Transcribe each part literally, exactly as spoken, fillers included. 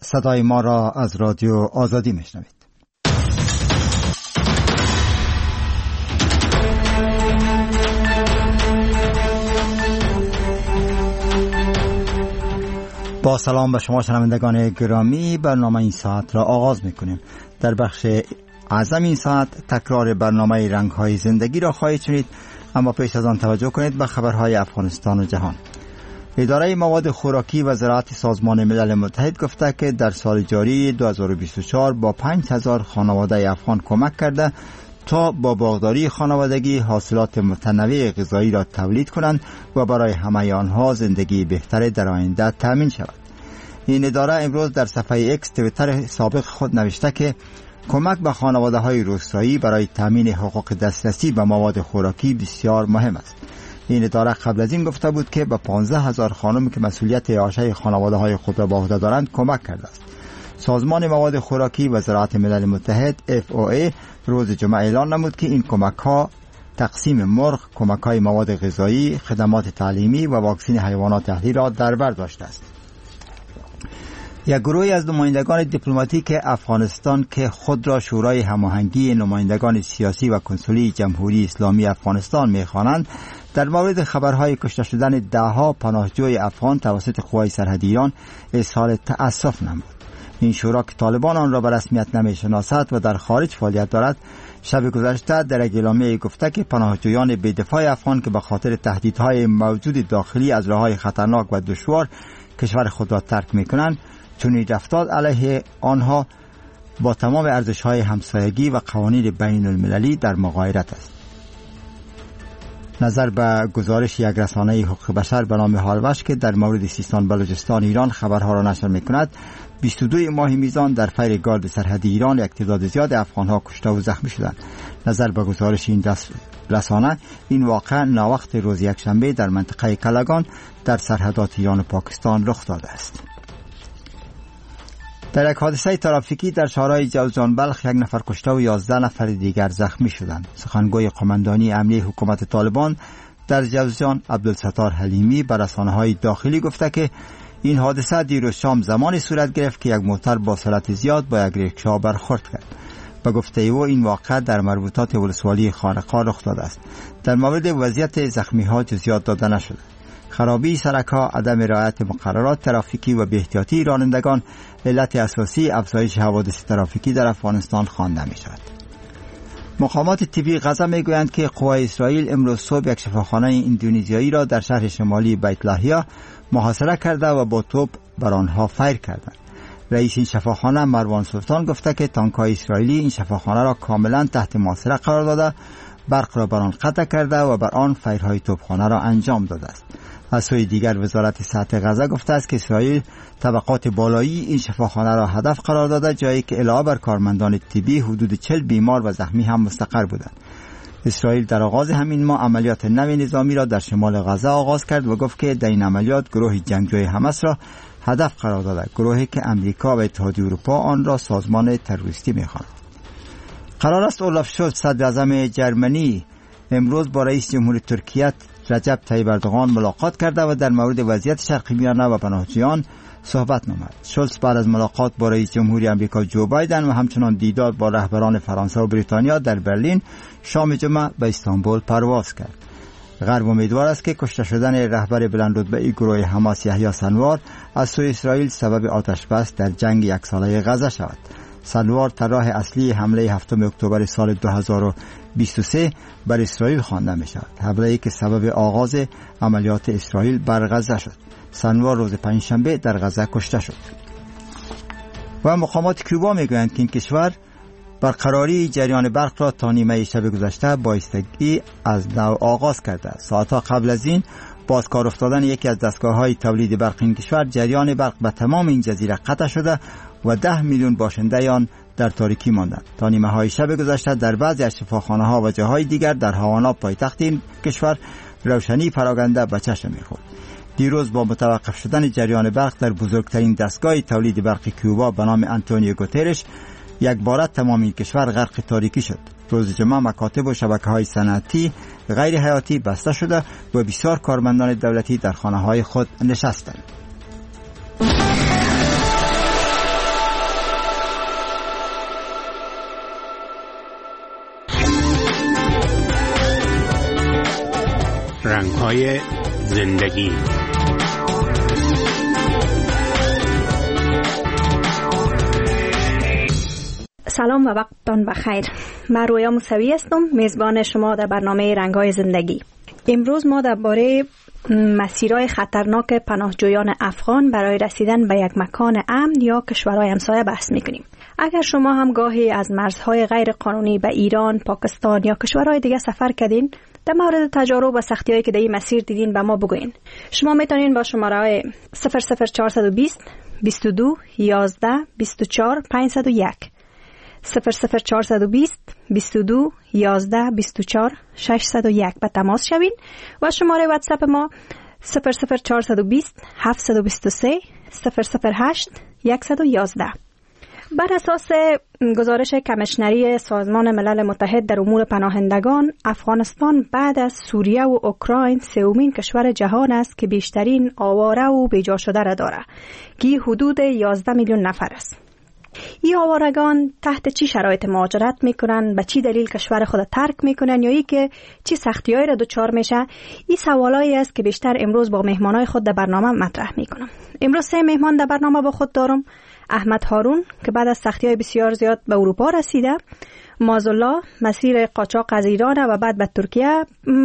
صدای ما را از رادیو آزادی میشنوید. با سلام به شما شنوندگان گرامی، برنامه این ساعت را آغاز میکنیم. در بخش اعظم این ساعت تکرار برنامه رنگ‌های زندگی را خواهید شنید، اما پیش از آن توجه کنید به خبرهای افغانستان و جهان. اداره مواد خوراکی و زراعت سازمان ملل متحد گفته که در سال جاری دو هزار و بیست و چهار با پنج هزار خانواده افغان کمک کرده تا با باغداری خانوادگی حاصلات متنوع غذایی را تولید کنند و برای همه آنها زندگی بهتر در آینده تامین شود. این اداره امروز در صفحه اکس توییتر سابق خود نوشته که کمک به خانواده های روستایی برای تامین حقوق دسترسی به مواد خوراکی بسیار مهم است. این اداره قبل از این گفته بود که به پانزده هزار خانم که مسئولیت اعاشه خانواده های خود را به عهده دارند کمک کرده است. سازمان مواد خوراکی و زراعت ملل متحد اف او ای روز جمعه اعلان نمود که این کمک ها تقسیم مرغ، کمک های مواد غذایی، خدمات تعلیمی و واکسن حیوانات اهلی را در بر داشته است. یک گروهی از نمایندگان دیپلماتیک افغانستان که خود را شورای هماهنگی نمایندگان سیاسی و کنسولی جمهوری اسلامی افغانستان می‌خوانند، در مورد خبرهای کشته شدن ده‌ها پناهجوی افغان توسط قوای سرحدی ایران اظهار تأسف نمود. این شورا که طالبان آن را به رسمیت نمی‌شناسد و در خارج فعالیت دارد، شب گذشته در یک اعلامیه گفته که پناهجویان بی‌دفاع افغان که به خاطر تهدیدهای موجود داخلی از راه‌های خطرناک و دشوار کشور خود را ترک می‌کنند، چنین رفتار علیه آنها با تمام ارزش‌های همسایگی و قوانین بین المللی در مغایرت است. نظر به گزارش یک رسانه حقوق بشر به نام هالوش که در مورد سیستان بلوچستان ایران خبرها را نشر می‌کند، بیست و دو ماه میزان در فیر گارد سرحدی ایران یک تعداد زیاد افغان‌ها کشته و زخمی شدند. نظر به گزارش این رسانه، این واقعه ناوقت روز یکشنبه در منطقه کلگان در سرحدات ایران و پاکستان رخ داده است. در یک حادثه ترافیکی در شهرهای جوزجان بلخ یک نفر کشته و یازده نفر دیگر زخمی شدند. سخنگوی قماندانی امنیه حکومت طالبان در جوزجان عبدالستار حلیمی به رسانه‌های داخلی گفته که این حادثه دیروز شام زمانی صورت گرفت که یک موتر با سرعت زیاد با یک ریکشا برخورد کرد. به گفته او این واقعه در مربوطات ولسوالی خانقاه رخ داده است. در مورد وضعیت زخمی‌ها جزئیات داده نشده. خرابی سرک‌ها، عدم رعایت مقررات ترافیکی و بی‌احتیاطی رانندگان علت اساسی افزایش حوادث ترافیکی در افغانستان خوانده می‌شود. مقامات طبی غزه می‌گویند که قوای اسرائیل امروز صبح یک شفاخانه اندونزیایی را در شهر شمالی بیت لاهیا محاصره کرده و با توپ بر آنها فیر کردند. رئیس این شفاخانه مروان سلطان گفته که تانک‌های اسرائیلی این شفاخانه را کاملا تحت محاصره قرار داده، برق را بر آن قطع کرده و بر آن فیرهای توپخانه را انجام داده است. از سوی دیگر وزارت صحت غزه گفته است که اسرائیل طبقات بالایی این شفاخانه را هدف قرار داده، جایی که علاوه بر کارمندان طبی حدود چهل بیمار و زخمی هم مستقر بودند. اسرائیل در آغاز همین ماه عملیات نوی نظامی را در شمال غزه آغاز کرد و گفت که در این عملیات گروه جنگجوی حماس را هدف قرار داده، گروهی که امریکا و اتحادیه اروپا آن را سازمان تروریستی می‌خوانند. قرار است اولاف شولز صدر اعظم جرمنی امروز با رئیس جمهوری ترکیه رجب طیب اردوغان ملاقات کرده و در مورد وضعیت شرق میانه و پناهجویان صحبت نمود. شولز بعد از ملاقات با رئیس جمهوری آمریکا جو بایدن و همچنان دیدار با رهبران فرانسه و بریتانیا در برلین شام جمعه به استانبول پرواز کرد. غرب امیدوار است که کشته شدن رهبر بلندرتبه گروه حماس یحیی سنوار از سوی اسرائیل سبب آتش بس در جنگ یک ساله غزه شود. سنوار طراح اصلی حمله هفتم اکتبر سال دو هزار و بیست و سه بر اسرائیل خوانده می شود، حمله‌ای که سبب آغاز عملیات اسرائیل بر غزه شد. سنوار روز پنجشنبه در غزه کشته شد. و مقامات کوبا می گویند که این کشور برقراری جریان برق را تا نیمه شب گذشته بایستگی از نو آغاز کرده است. ساعتها قبل از این با از کار افتادن یکی از دستگاه‌های تولید برق این کشور، جریان برق به تمام این جزیره قطع شده و ده میلیون باشنده آن در تاریکی ماندند. تا نیمه های شب گذشته در بعضی از شفاخانه‌ها و جاهای دیگر در هاوانا پایتخت این کشور روشنی پراکنده به چشم می‌خورد. دیروز با متوقف شدن جریان برق در بزرگترین دستگاه تولید برق کوبا به نام آنتونیو گوترش، یک بار تمام این کشور غرق تاریکی شد. روز جمعه مکاتب و شبکه‌های صنعتی غیر حیاتی بسته شده و بسیار کارمندان دولتی در خانه‌های خود نشستند. های زندگی. سلام و وقتتان بخیر. من رویا موسوی هستم، میزبان شما در برنامه رنگ‌های زندگی. امروز ما درباره مسیرهای خطرناک پناهجویان افغان برای رسیدن به یک مکان امن یا کشورهای همسایه بحث میکنیم. اگر شما هم گاهی از مرزهای غیر قانونی به ایران، پاکستان یا کشورهای دیگه سفر کردین، در مورد تجارب و سختی‌هایی که در این مسیر دیدین به ما بگوین. شما میتونین با شماره صفر صفر چهارصد و بیست بیست و دو یازده بیست و چهار پانصد و یک صفر صفر چهارصد و بیست بیست و دو یازده بیست و چهار ششصد و یک به تماس شوین و شماره واتساپ ما صفر صفر چهارصد و بیست هفتصد و بیست و سه صفر صفر هشت صد و یازده. بر اساس گزارش کمیشنری سازمان ملل متحد در امور پناهندگان، افغانستان بعد از سوریه و اوکراین سومین کشور جهان است که بیشترین آواره و بیجا شده را دارد که حدود یازده میلیون نفر است. این آوارگان تحت چی شرایط مهاجرت میکنن، به چی دلیل کشور خود ترک میکنن یا ای که چی سختی‌هایی را دچار میشه؟ این سوالایی است که بیشتر امروز با مهمانای خود در برنامه مطرح میکنم. امروز سه مهمان در برنامه با خود دارم. احمد هارون که بعد از سختی‌های بسیار زیاد به اروپا رسیده، مازالله مسیر قاچاق از ایران و بعد به ترکیه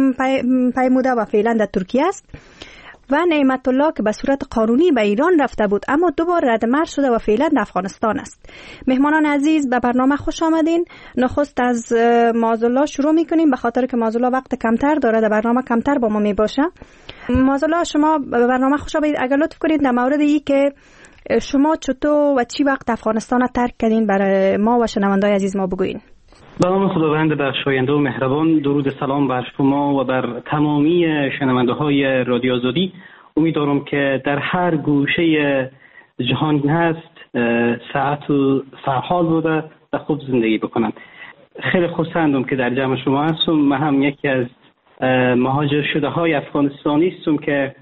پیموده و فعلا در ترکیه است، و نعمت الله که به صورت قانونی به ایران رفته بود اما دوباره رد مرز شده و فعلا در افغانستان است. مهمانان عزیز به برنامه خوش آمدین. نخست از مازالله شروع میکنیم به خاطر که مازالله وقت کمتر داره، در برنامه کمتر با ما میباشه. مازالله شما به برنامه خوش آمدید. اگر لطف کنید در مورد ای که شما چطور و چی وقت افغانستان را ترک کردین برای ما و شنوندای عزیز ما بگوین. به نام خداوند بخشاینده و مهربان. درود سلام بر شما و بر تمامی شنونده های رادیو آزادی. امیدوارم که در هر گوشه جهان هست ساعت و سرحال بوده و خوب زندگی بکنند. خیلی خوشحالم که در جمع شما هستم. من هم یکی از مهاجر شده های افغانستانی هستم که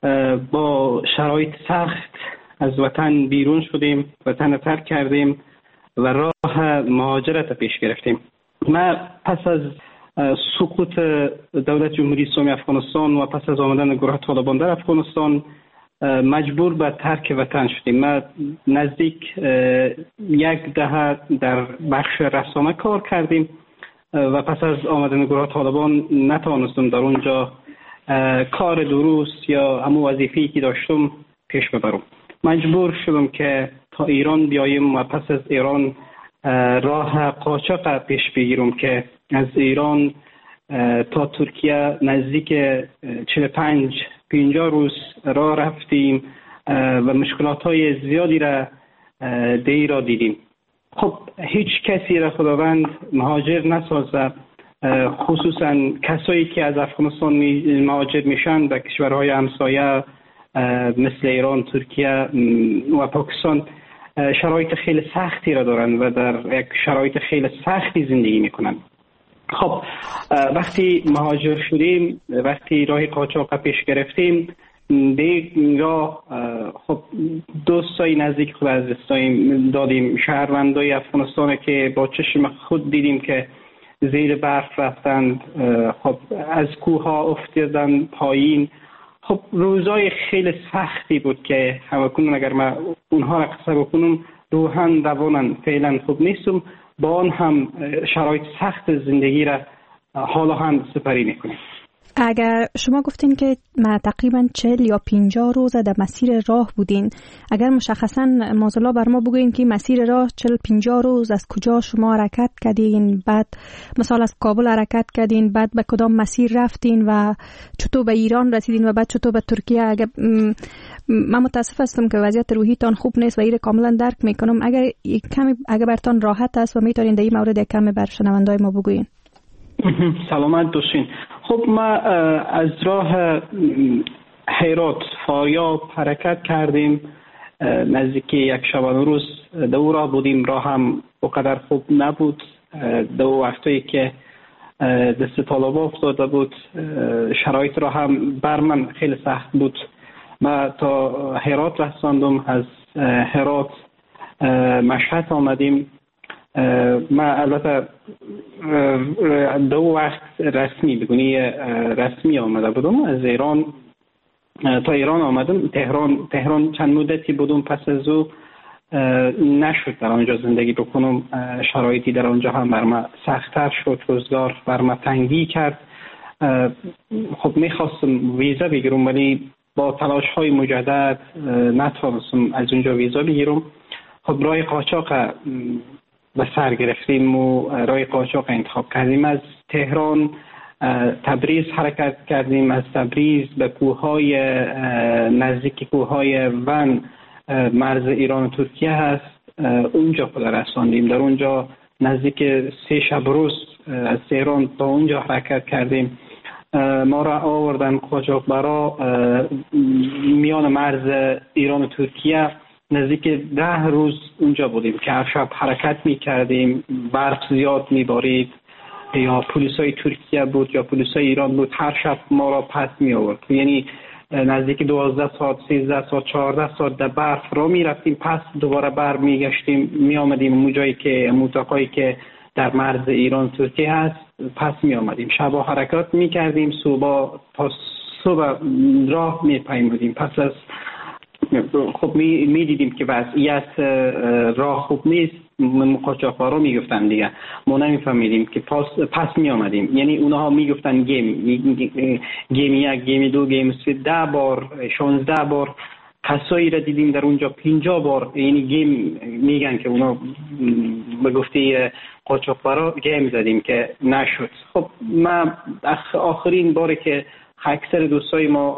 با شرایط سخت از وطن بیرون شدیم، وطن ترک کردیم و راه مهاجرت پیش گرفتیم. من پس از سقوط دولت جمهوری اسلامی افغانستان و پس از آمدن گروه طالبان در افغانستان مجبور به ترک وطن شدیم. من نزدیک یک دهه در بخش رسانه کار کردیم و پس از آمدن گروه طالبان نتوانستم در اونجا کار درست یا همون وظیفه‌ای که داشتم پیش ببرم. مجبور شدم که تا ایران بیایم و پس از ایران راه قاچاق پیش بگیرم که از ایران تا ترکیه نزدیک چهل و پنج پنجاه روز راه رفتیم و مشکلات های زیادی را دی را دیدیم. خب هیچ کسی را خداوند مهاجر نسازه، خصوصا کسایی که از افغانستان مهاجر میشن به کشورهای همسایه مثل ایران، ترکیه و پاکستان شرایط خیلی سختی را دارن و در یک شرایط خیلی سختی زندگی میکنن. خب وقتی مهاجر شدیم، وقتی راه قاچاق پیش گرفتیم، دیگه خب دوستای نزدیک خود از دستایم دادیم. شهروندای افغانستان که با چشم خود دیدیم که زیر برف رفتند، خب از کوه ها افتادن پایین. خب روزای خیلی سختی بود که همکنون اگر من اونها را قصه بکنم روحاً رواناً فعلا خوب نیستم. با آن هم شرایط سخت زندگی را حالا هم سپری میکنیم. اگر شما گفتین که ما تقریبا چهل یا پنجاه روز در مسیر راه بودین، اگر مشخصا مازالله بر ما بگوین که مسیر راه چهل پنجاه روز از کجا شما حرکت کردین، بعد مثلا از کابل حرکت کردین، بعد به کدام مسیر رفتین و چطور به ایران رسیدین و بعد چطور به ترکیه؟ اگر من متاسف هستم که وضعیت روحیتان خوب نیست و این کاملا درک میکنم. اگر کمی اگر برتان راحت است و میتونین در این مورد کمی بر شنوندای ما بگوین. سلامت باشین. خب ما از راه هرات فاریاب حرکت کردیم، نزدیک یک شبانه روز دو راه بودیم. راه هم اونقدر خوب نبود، دو وقتی که دست طالبا افتاده بود، شرایط راه هم بر من خیلی سخت بود. ما تا هرات رساندم، از هرات مشهد آمدیم ما البته دو وقت رسمی بگونی رسمی آمده بودم از ایران تا ایران آمدم. تهران تهران چند مدتی بودم، پس از او نشد در آنجا زندگی بکنم. شرایطی در آنجا هم بر من سخت‌تر شد، روزگار بر من تنگی کرد. خب میخواستم ویزا بگیرم ولی با تلاش های مجدد نتوانستم از اونجا ویزا بگیرم. خب راه قاچاق به سر گرفتیم و راه قاچاق انتخاب کردیم. از تهران تبریز حرکت کردیم، از تبریز به کوههای نزدیک کوههای ون مرز ایران و ترکیه هست، اونجا خود رساندیم. در اونجا نزدیک سه شب روز از تهران تا اونجا حرکت کردیم. ما را آوردن قاچاقبرا میان مرز ایران و ترکیه. نزدیک ده روز اونجا بودیم که هر شب حرکت می کردیم. برف زیاد می بارید، یا پلیسای ترکیه بود یا پلیسای ایران بود، هر شب ما را پس می آورد. یعنی نزدیک دوازده ساعت، سیزده ساعت، چهارده ساعت در برف را می رفتیم، پس دوباره بر می گشتیم، می آمدیم اون جایی که موتاقایی که در مرز ایران ترکیه هست، پس می آمدیم. شبا حرکات می کردیم، صبح تا صبح راه می پیمودیم. پس از خب می, می دیدیم که وضعیت راه خوب نیست. قاچاقبرا می گفتن دیگه، ما نمی فهمیدیم که پس, پس می آمدیم. یعنی اونها می گفتن گیم گیم یک، گیم دو، گیم سه، ده بار، شانزده بار. کسایی را دیدیم در اونجا پنجاه بار یعنی گیم میگن که اونا به گفته قاچاقبرا گیم زدیم که نشد. خب ما آخرین باری که اکثر دوستای ما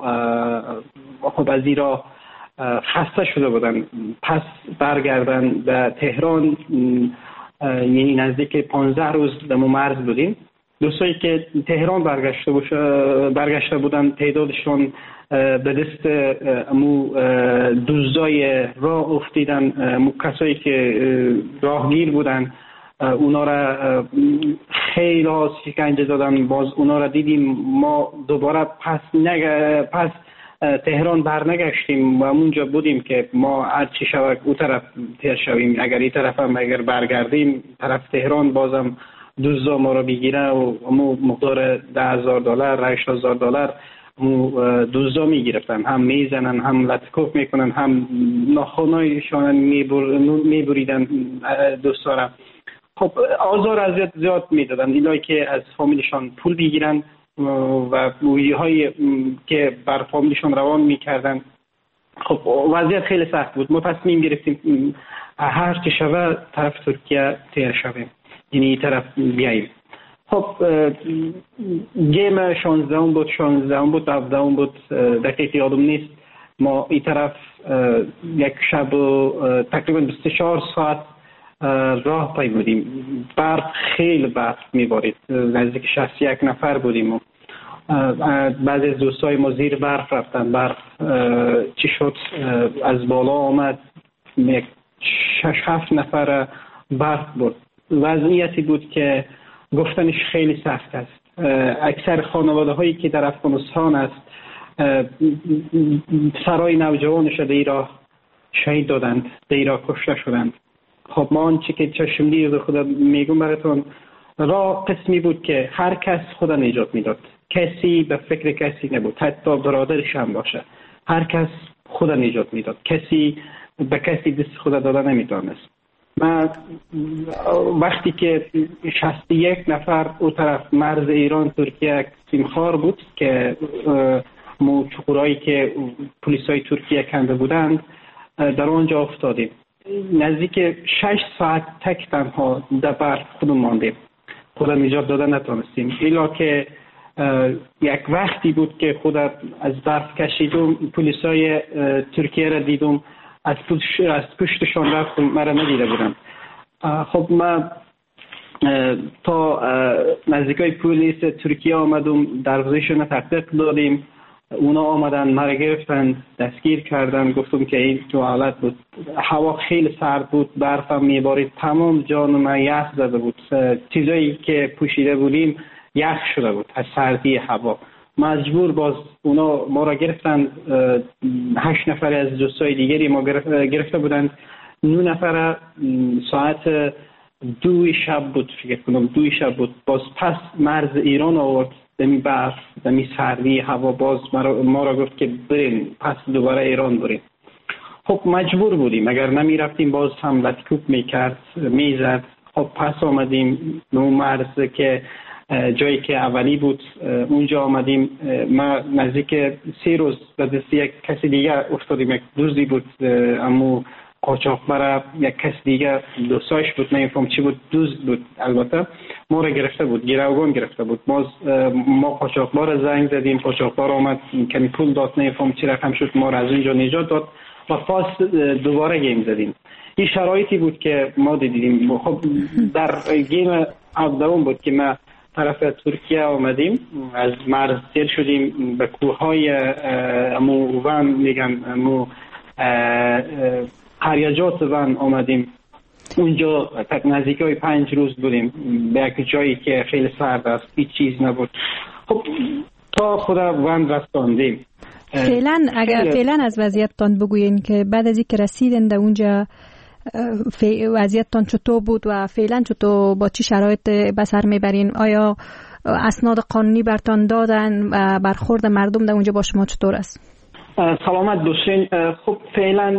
خب از ایران خسته شده بودن، پس برگردن به تهران، یعنی نزدیک پانزده روز در مرز بودیم. دوستایی که تهران برگشته برگشته بودن تعدادشون به دست امو دزدای راه افتیدن. امو کسایی که راهگیر بودن اونا را خیلی شکنجه دادن. باز اونا را دیدیم. ما دوباره پس نگ... پس تهران برنگشتیم و اونجا بودیم که ما هر چی شود او طرف تیر شویم. اگر این طرف هم اگر برگردیم طرف تهران بازم دزدا ما را بگیره و امو مقدار ده هزار دلار، هشت هزار دلار دزدا میگرفتن، هم میزنن، هم لطکوف میکنن، هم ناخونایشان میبریدن دوستا را. خب آزار اذیت زیاد میدادن، اینایی که از فامیلشان پول بگیرن و بویی هایی که بر فامیلشان روان میکردن. خب وضعیت خیلی سخت بود. ما تصمیم گرفتیم هر چه شود طرف ترکیه تیر شویم، یعنی این طرف بیاییم. خب گیم شانزده بود، شانزده بود، هفده بود، دقیق یادم نیست. ما این طرف یک شب تقریبا بیست و چهار ساعت راه پیمودیم. برف خیلی برف میبارید، نزدیک شصت و یک نفر بودیم و بعضی از دوستای ما زیر برف رفتن. برف چی شد از بالا آمد، یک شش هفت نفر برف بود. وضعیتی بود که گفتنش خیلی سخت است. اکثر خانواده هایی که در افغانستان است سرای نوجوانش در ایران شهید دادند، در ایران کشته شدند. خب ما آنچه که چشم دید خدا میگم براتون، راه قسمی بود که هر کس خدا نجات میداد، کسی به فکر کسی نبود، حتی برادرش هم باشه، هر کس خدا نجات میداد، کسی به کسی دست خدا داده نمیتونست. من وقتی که شصت و یک نفر او طرف مرز ایران ترکیه سیمخوار بود که مو چقورایی که پلیسای ترکیه کنده بودند در آنجا افتادیم. نزدیک شش ساعت تک تنها در برف خودمون ماندیم، خدا نجات داده نتونستیم. ایلا که یک وقتی بود که خدا از برف کشیدم، پلیسای ترکیه را دیدم، از پشت از پشتشان رفتم، مرا ندیده بودم. خب من تا نزدیکای پلیس ترکیه آمدم، دروازه‌شون تحقیق دادیم. اونا آمدن مرا گرفتن، دستگیر کردن. گفتم که این تو حالت بود، هوا خیلی سرد بود، برف هم میبارید، تمام جان من یخ زده بود. چیزایی که پوشیده بودیم یخ شده بود از سردی هوا. مجبور باز اونا ما را گرفتن. هشت نفر از دوستای دیگری ما گرفته بودند. نه نفر ساعت دوی شب بود، فکر کنم دوی شب بود، باز پس مرز ایران آورد، دمی برف دمی سردی هوا، باز ما را گفت که بریم پس دوباره ایران بریم. خب مجبور بودیم، اگر نمی رفتیم باز هم لطکوب میکرد میزد. خب پس آمدیم نو مرز که جایی که اولی بود اونجا آمدیم. ما نزدیک سه روز به دست یک کسی دیگه افتادیم، یک دوزی بود امو قاچاقبر، یک کس دیگه دوستاش بود، نمیفهم چی بود، دوز بود البته، ما را گرفته بود، گروگان گرفته بود. باز ما قاچاقبر زنگ زدیم، قاچاقبر آمد کمی پول داد، نمیفهم چی رقم شد، ما را از اونجا نجات داد و پاس دوباره گیم زدیم. این شرایطی بود که ما دیدیم. خب در گیم اول بود که ما طرف ترکیه آمدیم، از مرز سیر شدیم به کوههای امو ون میگن امو قریجات ون آمدیم. اونجا تک نزدیک های پنج روز بودیم به یک جایی که خیلی سرد است، هیچ چیز نبود. خب تا خدا ون رساندیم. فعلا اگر فعلا از وضعیتتان بگوین که بعد از اینکه رسیدن در اونجا وضعیتتان چطور بود و فعلا چطور با چی شرایط به سر میبرین؟ آیا اسناد قانونی برتان دادن و برخورد مردم در اونجا با شما چطور است؟ سلامت باشین. خب فعلا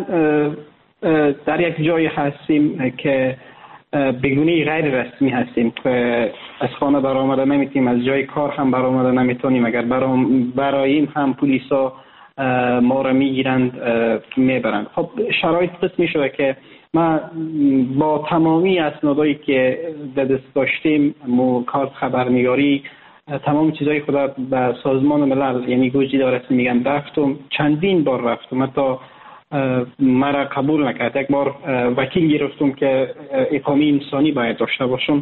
در یک جایی هستیم که بگونه غیر رسمی هستیم، از خانه برآمده نمیتونیم، از جای کار هم برآمده نمیتونیم. اگر براییم هم پلیسا ما را میگیرند میبرند. خب شرایط قسمی شده که ما با تمامی اسنادایی که در دست داشتیم، مو کارت خبرنگاری، تمام چیزای خدا به سازمان ملل یعنی گوجی دارست میگن رفتم، چندین بار رفتم، حتی مرا قبول نکرد. یک بار وکیل گرفتم که اقامه انسانی باید داشته باشم،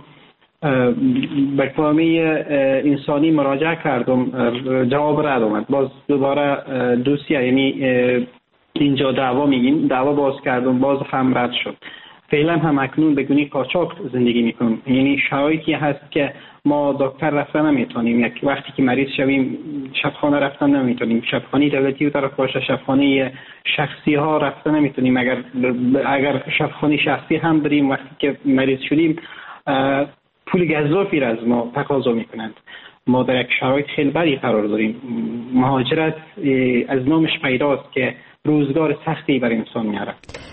به اقامه انسانی مراجعه کردم، جواب رد اومد. باز دوباره دوسیه یعنی اینجا دعوا میگیم، دعوا باز کردم، باز هم رد شد. فعلا هم اکنون بگونی قاچاق زندگی میکنم. یعنی شرایطی هست که ما دکتر رفتن نمیتونیم، یک وقتی که مریض شویم شفاخانه رفتن نمیتونیم، شفاخانه دولتی و طرف باشه، شفاخانه شخصی ها رفتن نمیتونیم. اگر اگر شفاخانه شخصی هم بریم وقتی که مریض شدیم پول گزافی را از ما تقاضا میکنند. ما در یک شرایط خیلی بدی قرار داریم. مهاجرت از نامش پیداست که روزگار سختی بر انسان میاره.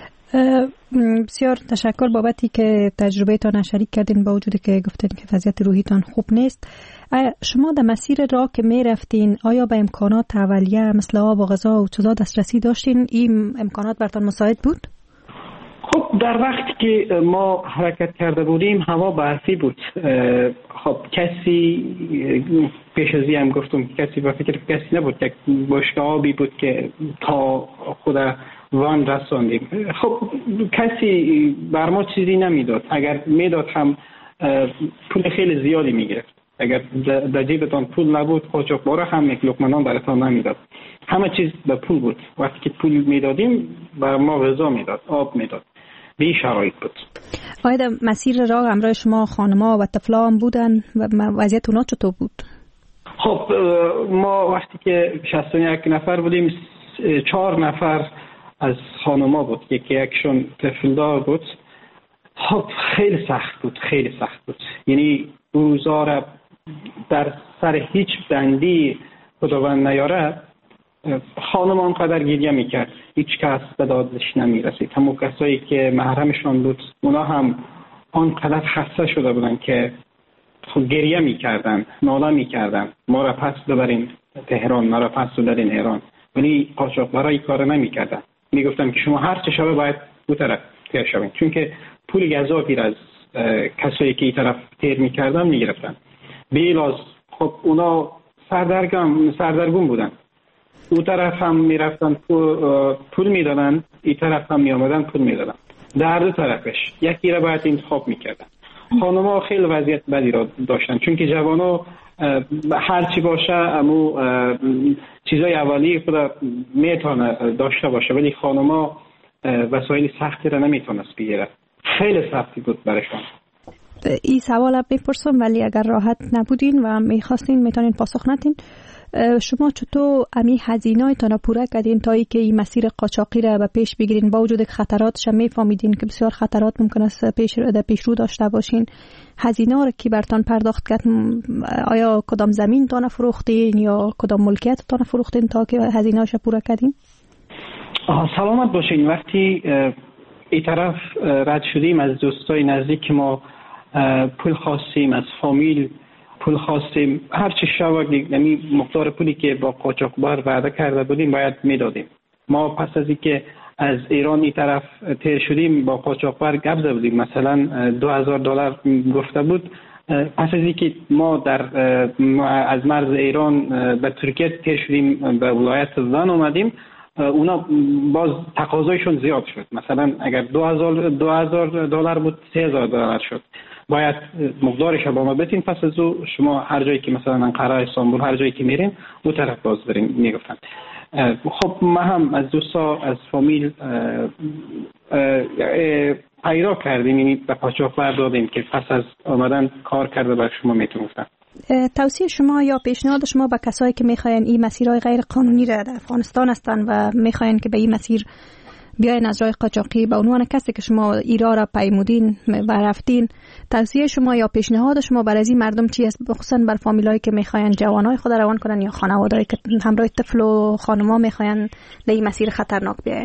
بسیار تشکر بابتی که تجربه تان شریک کردین، با وجودی که گفتین که وضعیت روحیتان خوب نیست. شما در مسیر راه که می رفتین آیا به امکانات اولیه مثل آب و غذا و چیزا دسترسی داشتین؟ این امکانات برتان مساعد بود؟ خب در وقتی که ما حرکت کرده بودیم هوا برفی بود. خب کسی پیش از هم گفتم کسی با فکر کسی نبود، یک بشکه آبی بود که تا خود وان رساندیم. خب کسی بر ما چیزی نمیداد، اگر میداد هم پول خیلی زیادی میگرفت. اگر در جیبتان پول نبود قاچاقبر هم یک لقمه نان براتان نمیداد، همه چیز به پول بود. وقتی که پول میدادیم بر ما غذا میداد، آب میداد. به شرایط بود. آیا در مسیر راه همراه شما خانم‌ها و طفلا هم بودن و وضعیت اونا چطور بود؟ خب ما وقتی که شصت و یک نفر بودیم چهار نفر از خانم‌ها بود، یکی یکشون طفلدار بود. خب خیلی سخت بود، خیلی سخت بود. یعنی روزا را در سر هیچ بندی خداوند نیاره خانم آنقدر گریه میکرد، هیچ کس به دادش نمیرسید. همون کسایی که محرمشان بود اونا هم آنقدر خسته شده بودن که خود گریه میکردن، ناله میکردن ما را پس ببرین تهران، ما را پس ببرین ایران. ولی قاچاقبرای کار نمیکردن، میگفتن که شما هر چه شبه باید دو طرف تیر شوین، چون که پول گزافی را از کسایی که این طرف تیر میکردن میگرفتن. بیلاز خب اونا سردرگم سردرگم بودن، او طرف هم میرفتن پول میدادن، این طرف هم میامدن پول میدادن، در دو طرفش یکی را باید انتخاب میکردن. خانم‌ها خیلی وضعیت بدی را داشتن، چون که جوانا هر چی باشه امو چیزای اولیه خدا میتونه داشته باشه، ولی خانم‌ها وسایل سختی را نمیتونست بگیره. خیلی سختی بود برشان. این سوال بپرسم ولی اگر راحت نبودین و میخواستین میتونین پاسخ ندین. شما چطور امی هزینه‌تان پورا کردین تا ای که این مسیر قاچاقی را به پیش بگیرین، با وجود که خطراتش میفهمیدین که بسیار خطرات ممکن است پیش در پیش رو داشته باشین؟ هزینه را کی برتان پرداخت کرد؟ آیا کدام زمین تان فروختین یا کدام ملکیت تان فروختین تا که هزینه‌اش پورا کردین؟ سلامت باشین. وقتی این طرف رد شدیم از دوستای نزدیک ما، پول خواستیم از فامیل، پول خواستیم، هر چی شود، یعنی مقدار پولی که با قاچاقبر وعده کرده بودیم باید میدادیم. ما پس از اینکه از ایران این طرف تیر شدیم با قاچاقبر گپ زده بودیم، مثلا دو هزار دلار گفته بود. پس از اینکه ما در از مرز ایران به ترکیه تیر شدیم به ولایت زن اومدیم، اونا باز تقاضایشون زیاد شد. مثلا اگر دو هزار دو هزار دلار بود سه هزار دلار شد. باید مقدارش با ما بتین، پس از او شما هر جایی که مثلا انقره، استانبول، هر جایی که میرین اون طرف باز برین میگفتن. خب ما هم از دوستا از فامیل پیدا کردیم، یعنی به قاچاقبر دادیم که پس از آمدن کار کرده بر شما میتونن. توصیه شما یا پیشنهاد شما به کسایی که میخواین این مسیرهای غیر قانونی را در افغانستان هستن و میخواین که به این مسیر بیاین از راه قاچاقی، به عنوان کسی که شما ایران را پیمودین و رفتین، توصیه شما یا پیشنهاد شما برای این مردم چی است، خصوصا بر فامیلایی که میخواین جوانای خود روان کنن یا خانواده‌ای که همراه طفل و خانوما میخواین به این مسیر خطرناک بیاین؟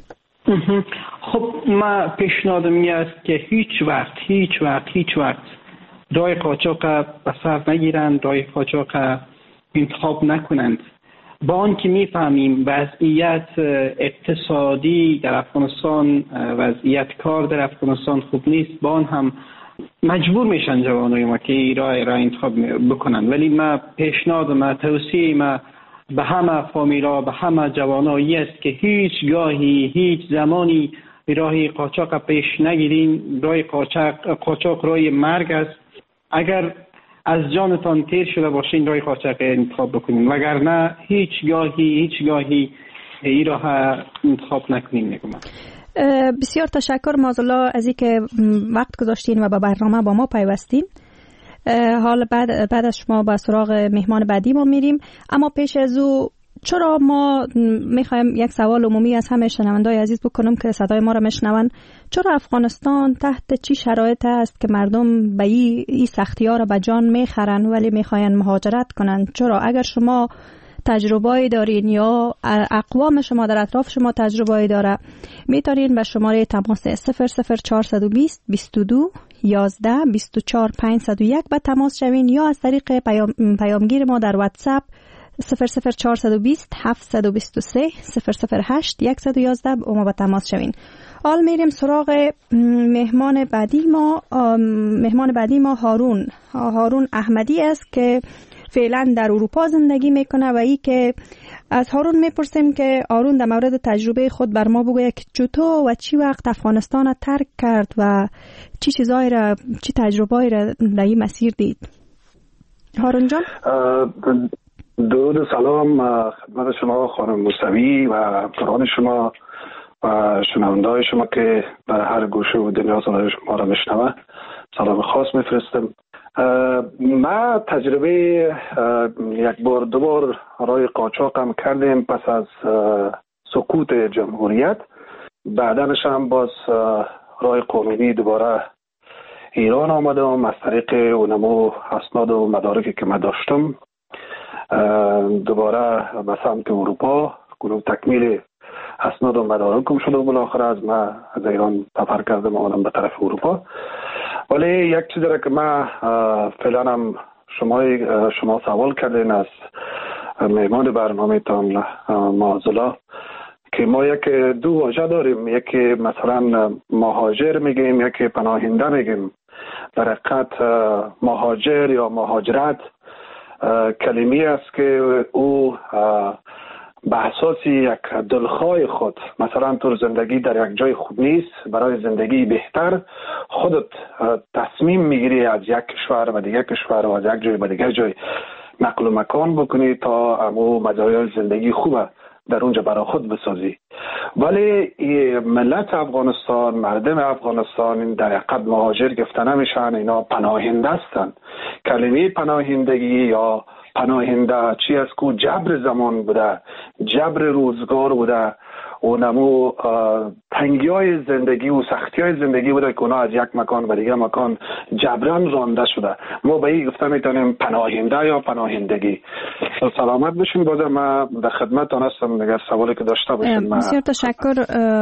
خب ما پیشنهادم این است که هیچ وقت هیچ وقت هیچ وقت راه قاچاق به سر نگیرند، راه قاچاق انتخاب نکنند. با آن که میفهمیم وضعیت اقتصادی در افغانستان، وضعیت کار در افغانستان خوب نیست، با آن هم مجبور میشن جوانای ما که این راه را انتخاب بکنن. ولی ما پیشنهاد ما توصیه ما به همه فامیلا، به همه جوانایی است که هیچ گاهی هیچ زمانی راه قاچاق پیش نگیرین. راه قاچاق قاچاق راه مرگ است. اگر از جانتان تیر شده باشین راه قاچاق انتخاب بکنین، وگرنه هیچ گاهی هیچ گاهی این راه انتخاب نکنین. میگم بسیار تشکر معذالله از اینکه وقت گذاشتین و به برنامه با ما پیوستین. حالا بعد بعد از شما به سراغ مهمان بعدی ما میریم، اما پیش از او چرا ما میخوایم یک سوال عمومی از همه شنوندای عزیز بکنم که صدای ما را میشنون، چرا افغانستان تحت چی شرایط است که مردم به این ای سختی‌ها را به جان میخرن ولی میخواین مهاجرت کنن؟ چرا اگر شما تجربه‌ای دارین یا اقوام شما در اطراف شما تجربه‌ای داره، میتونین به شماره تماس صفر صفر چهار دو صفر بیست و دو یازده بیست و چهار پنجصد و یک به تماس شوین یا از طریق پیام پیامگیر ما در واتساپ صفر صفر چهار دو صفر هفت دو سه صفر صفر هشت یک یک یک با ما به تماس شوین. حال میریم سراغ مهمان بعدی ما. مهمان بعدی ما هارون هارون احمدی است که فعلا در اروپا زندگی میکنه و ای که از هارون میپرسیم که هارون در مورد تجربه خود بر ما بگوید که چطور و چی وقت افغانستان را ترک کرد و چی چیزایی را چی تجربه‌ای را در این مسیر دید. هارون جان درود سلام خدمت شما خانم موسوی و قرآن شما و شنونده‌های شما که در هر گوشه و دنیا صدای شما را میشنوه. سلام خاص میفرستم. ما تجربه یک بار دو بار راه قاچاق هم کردیم پس از سقوط جمهوریت. بعدنش هم باز راه قانونی دوباره ایران آمدم از طریق اونمو اسناد و مدارکی که ما داشتم دوباره به سمت اروپا کنم تکمیل اسناد و مدارکم شده و بالاخره از ما از ایران سفر کردم آمدم به طرف اروپا. ولی یک چیزی را که ما فعلا هم شما شما سوال کردین از مهمان برنامه تان معذالله که ما یک دو واژه داریم، یکی مثلا مهاجر میگیم، یکی پناهنده میگیم. در حقیقت مهاجر یا مهاجرت کلمه است که او به اساس یک دلخواه خود، مثلا تو زندگی در یک جای خوب نیست، برای زندگی بهتر خودت تصمیم میگیری از یک کشور به دیگر کشور و از یک جای به دیگر جای نقل و مکان بکنی تا امو مزایای زندگی خوبه در اونجا برای خود بسازی. ولی ملت افغانستان، مردم افغانستان این در حقیقت مهاجر گفته نمیشن، اینا پناهنده هستند. کلمه پناهندگی یا پناهنده چی از کو جبر زمان بوده، جبر روزگار بوده و نمو تنگی های زندگی و سختی های زندگی بوده که اونا از یک مکان به دیگه مکان جبران رانده شده. ما به این گفته میتونیم پناهنده یا پناهندگی. سلامت بشین. بازم من در خدمتتان هستم اگر سوالی که داشته باشین. بسیار تشکر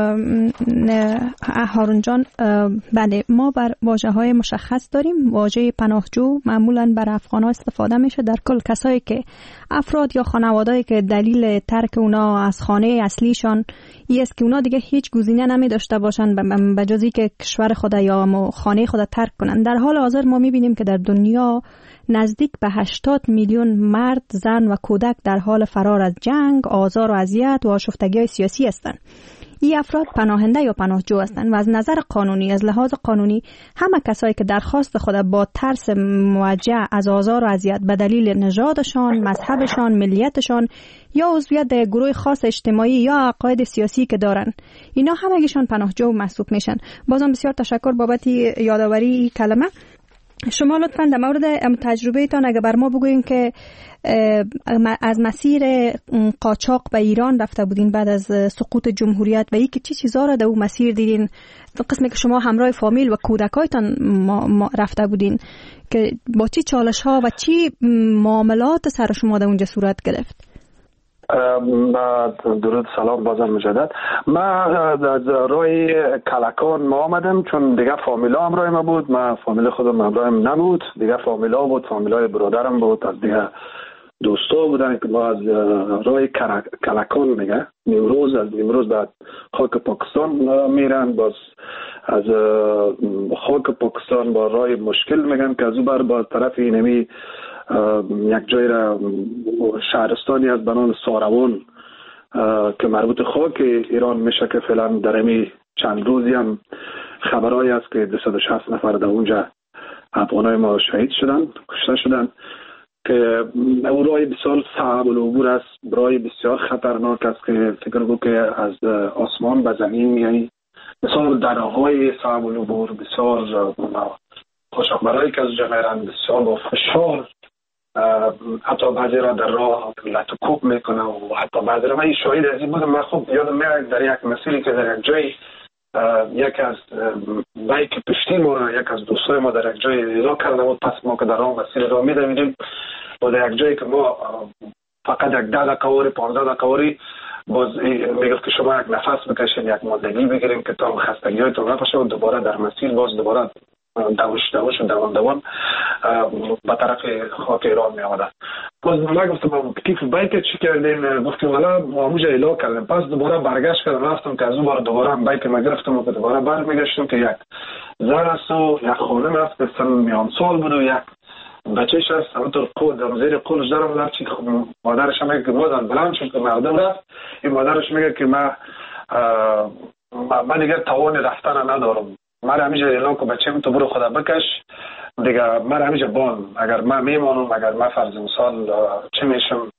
هارون جان. بله، ما بر واژه های مشخص داریم. واژه پناهجو معمولا بر افغان ها استفاده میشه، در کل کسایی که افراد یا خانواده‌ای که دلیل ترک اونا از خانه اصلیشان این است که اونا دیگه هیچ گزینه نمی داشته باشن به جز اینکه کشور خود یا خانه خود ترک کنن. در حال حاضر ما می بینیم که در دنیا نزدیک به هشتاد میلیون مرد، زن و کودک در حال فرار از جنگ، آزار و اذیت و آشفتگی سیاسی هستند. این افراد پناهنده یا پناهجو هستند و از نظر قانونی، از لحاظ قانونی، همه کسایی که درخواست خود با ترس موجه از آزار و اذیت به دلیل نژادشان، مذهبشان، ملیتشان یا عضویت در گروه خاص اجتماعی یا عقاید سیاسی که دارن، اینا همگیشان پناهجو محسوب میشن. بازم بسیار تشکر بابت یادآوری کلمه. شما لطفاً در مورد تجربه تان اگه بر ما بگوین که از مسیر قاچاق به ایران رفته بودین بعد از سقوط جمهوریت و ای که چی چیزا را در اون مسیر دیدین، قسمی که شما همراه فامیل و کودکایتان رفته بودین، که با چی چالش ها و چی معاملات سر شما در اونجا صورت گرفت؟ درود، سلام بازم مجدد. من از راه کلکان ما آمدم چون دیگه فامیلا همراه ما بود. من فامیل خودم همراهم نبود، دیگه فامیلا بود، فامیلای برادرم بود، از دیگه دوستا بودن که ما از راه کلکان میگه نیمروز، از نیمروز بعد خاک پاکستان میرن، باز از خاک پاکستان با راه مشکل میگن که از او بر با طرف اینمی یک جای را شهرستانی از بنام ساروان که مربوط خاک ایران میشه که فعلا در امی چند روزی هم خبرهایی است که دویست و شصت نفر در اونجا افغانای ما شهید شدن، کشته شدن، که او راه بسیار صعب العبور است، راه بسیار خطرناک است که فکر بود که از آسمان به زمین میایی، بسیار درهای صعب العبور، بسیار خوشاخبرهایی که از جمعیرن، بسیار با فشار، حتی بعضی را در راه لطکوب میکنه و حتی بعضی را من شاهد از این بودم. من خوب یادم میاد در یک مسیری که در یک جای یک از بایک پشتی ما را یک از دوستای ما در یک جای ایلا کرده بود، پس ما که در راه مسیر را میدمیدیم و در یک جایی که ما فقط یک ده دقیقه پانزده دقیقه باز میگفت که شما یک نفس بکشین، یک مادگی بگیریم که تا خستگی های تا نپاشه و دوباره در مسیر باز دوباره دوش دوش و دوان دوان به طرف خاک ایران می آمده. باز من گفتم کیف بایک چی کردیم؟ گفتیم والا ما موجه ایلا کردیم. پس دوباره برگشت کردم رفتم که از اون بار دوباره بایک ما گرفتم و دوباره بر میگشتم که یک زن است و یک خانم است که سن میان سال بود و یک بچهش است همونطور قول در زیر قولش دارم رفت. مادرش هم میگه که بازم بلند شد که مردم رفت. این مادرش میگه که من من دیگر توان رفتن ندارم، من همیشه اعلان که بچه‌م تو برو خدا بکش دیگه، من همیشه بان اگر من میمانم، اگر من فرض مثال چه میشم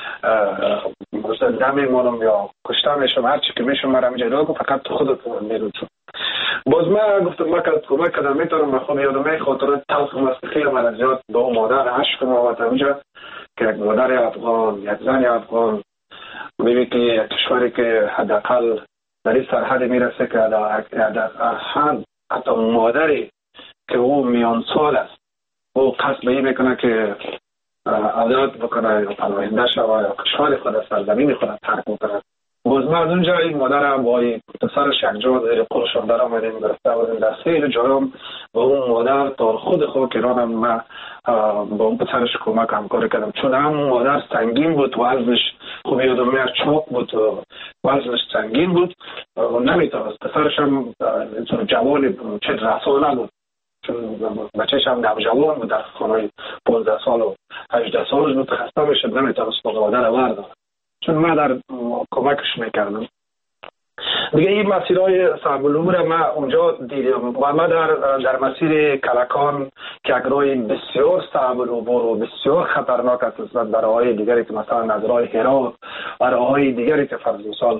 زنده میمانم یا کشته میشم، هر چی که میشم من همیشه اعلان که فقط تو خودت میرون. باز من گفتم من کمک کردم میتونم. من خود یادم می خاطرات تلخم است خیلی من زیاد با اون مادر عشق ما همینجا که یک مادر افغان، یک زن افغان میبینی که یک کشوری که حداقل در این سرحد میرسه که در حد حتی مادری که او میان سال است او قصد به این میکنه که آزاد بکنه یا پناهنده شوه یا کشور خود سرزمین خود ترک بکنه. باز ما از اونجا این مادر با این پسرش یک جا زیر قلشان در آمدیم گرفته بودیم در خیلی جایم با اون مادر تا خود خاک ایران هم من با اون پسرش کمک همکاری کردم چون هم مادر سنگین بود، وزنش خوب یادم میاد چاق بود و وزنش سنگین بود و نمیتونست. پسرش هم جوانی چه رسانه نبود چون بچهش هم نوجوان بود، در خانه پانزده سال و هجده سالش بود، خسته میشد نمیتونست با مادر ورداره چون من در کمکش میکردم دیگه. این مسیرهای صعب العبور من اونجا دیدم و من در در مسیر کلکان که یک راه بسیار صعب العبور و بسیار خطرناک است نسبت به راههای دیگری که مثلا از راه هرات و راههای دیگری که فرض مثال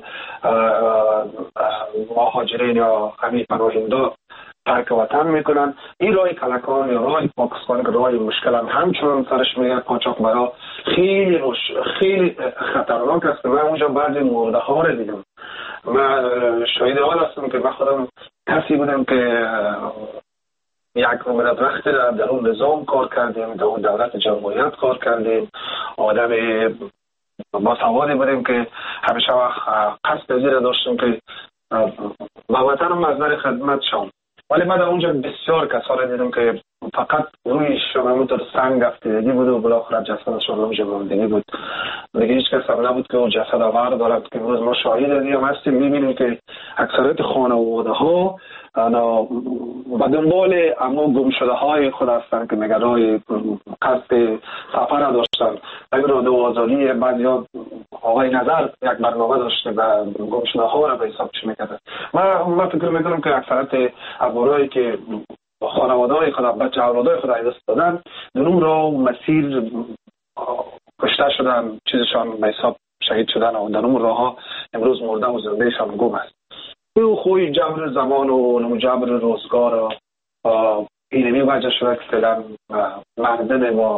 مهاجرین یا همین پناهنده ترک وطن میکنن. این راه کلکان یا راه پاکستان که راه مشکل هم همچنان سرش میگه قاچاقبرا خیلی روش خیلی خطرناک است. من اونجا بعضی مرده ها رو دیدم. من شاهد حال هستم که من خودم کسی بودم که یک مدت وقتی در اون نظام کار کردیم، در اون دولت جمهوریت کار کردیم، آدم با سوادی بودیم که همیشه قصد زیر داشتیم که با وطنم از نظر خدمت شام. ولی من در اونجا بسیار کسا را دیدم که فقط رویشون همونطور سنگ افتیدگی بود و بالاخره جسدشون اونجا ماندگی بود. دیگه هیچ کس هم نبود که اون جسد آور دارد که امروز ما شاهد دیدیم هستیم. میبینیم که اکثریت خانواده ها به دنبال اما گم شده های خود هستند که نگرای قصد سفر داشتن. اگر رادیو آزادی بعضیا آقای نظر یک برنامه داشته و گم شده ها را به حساب چی میکرده. من من فکر میکنم که اکثریت ابرایی که خانواده های خود بچه اولادای خود دست دادن دنوم را مسیر کشته شدن، چیزشان به حساب شهید شدن و دنوم راه ها امروز مرده و زندهشان گم است. او خوی جبر زمان و جبر روزگار اینمی وجه شده که فعلا مردن ما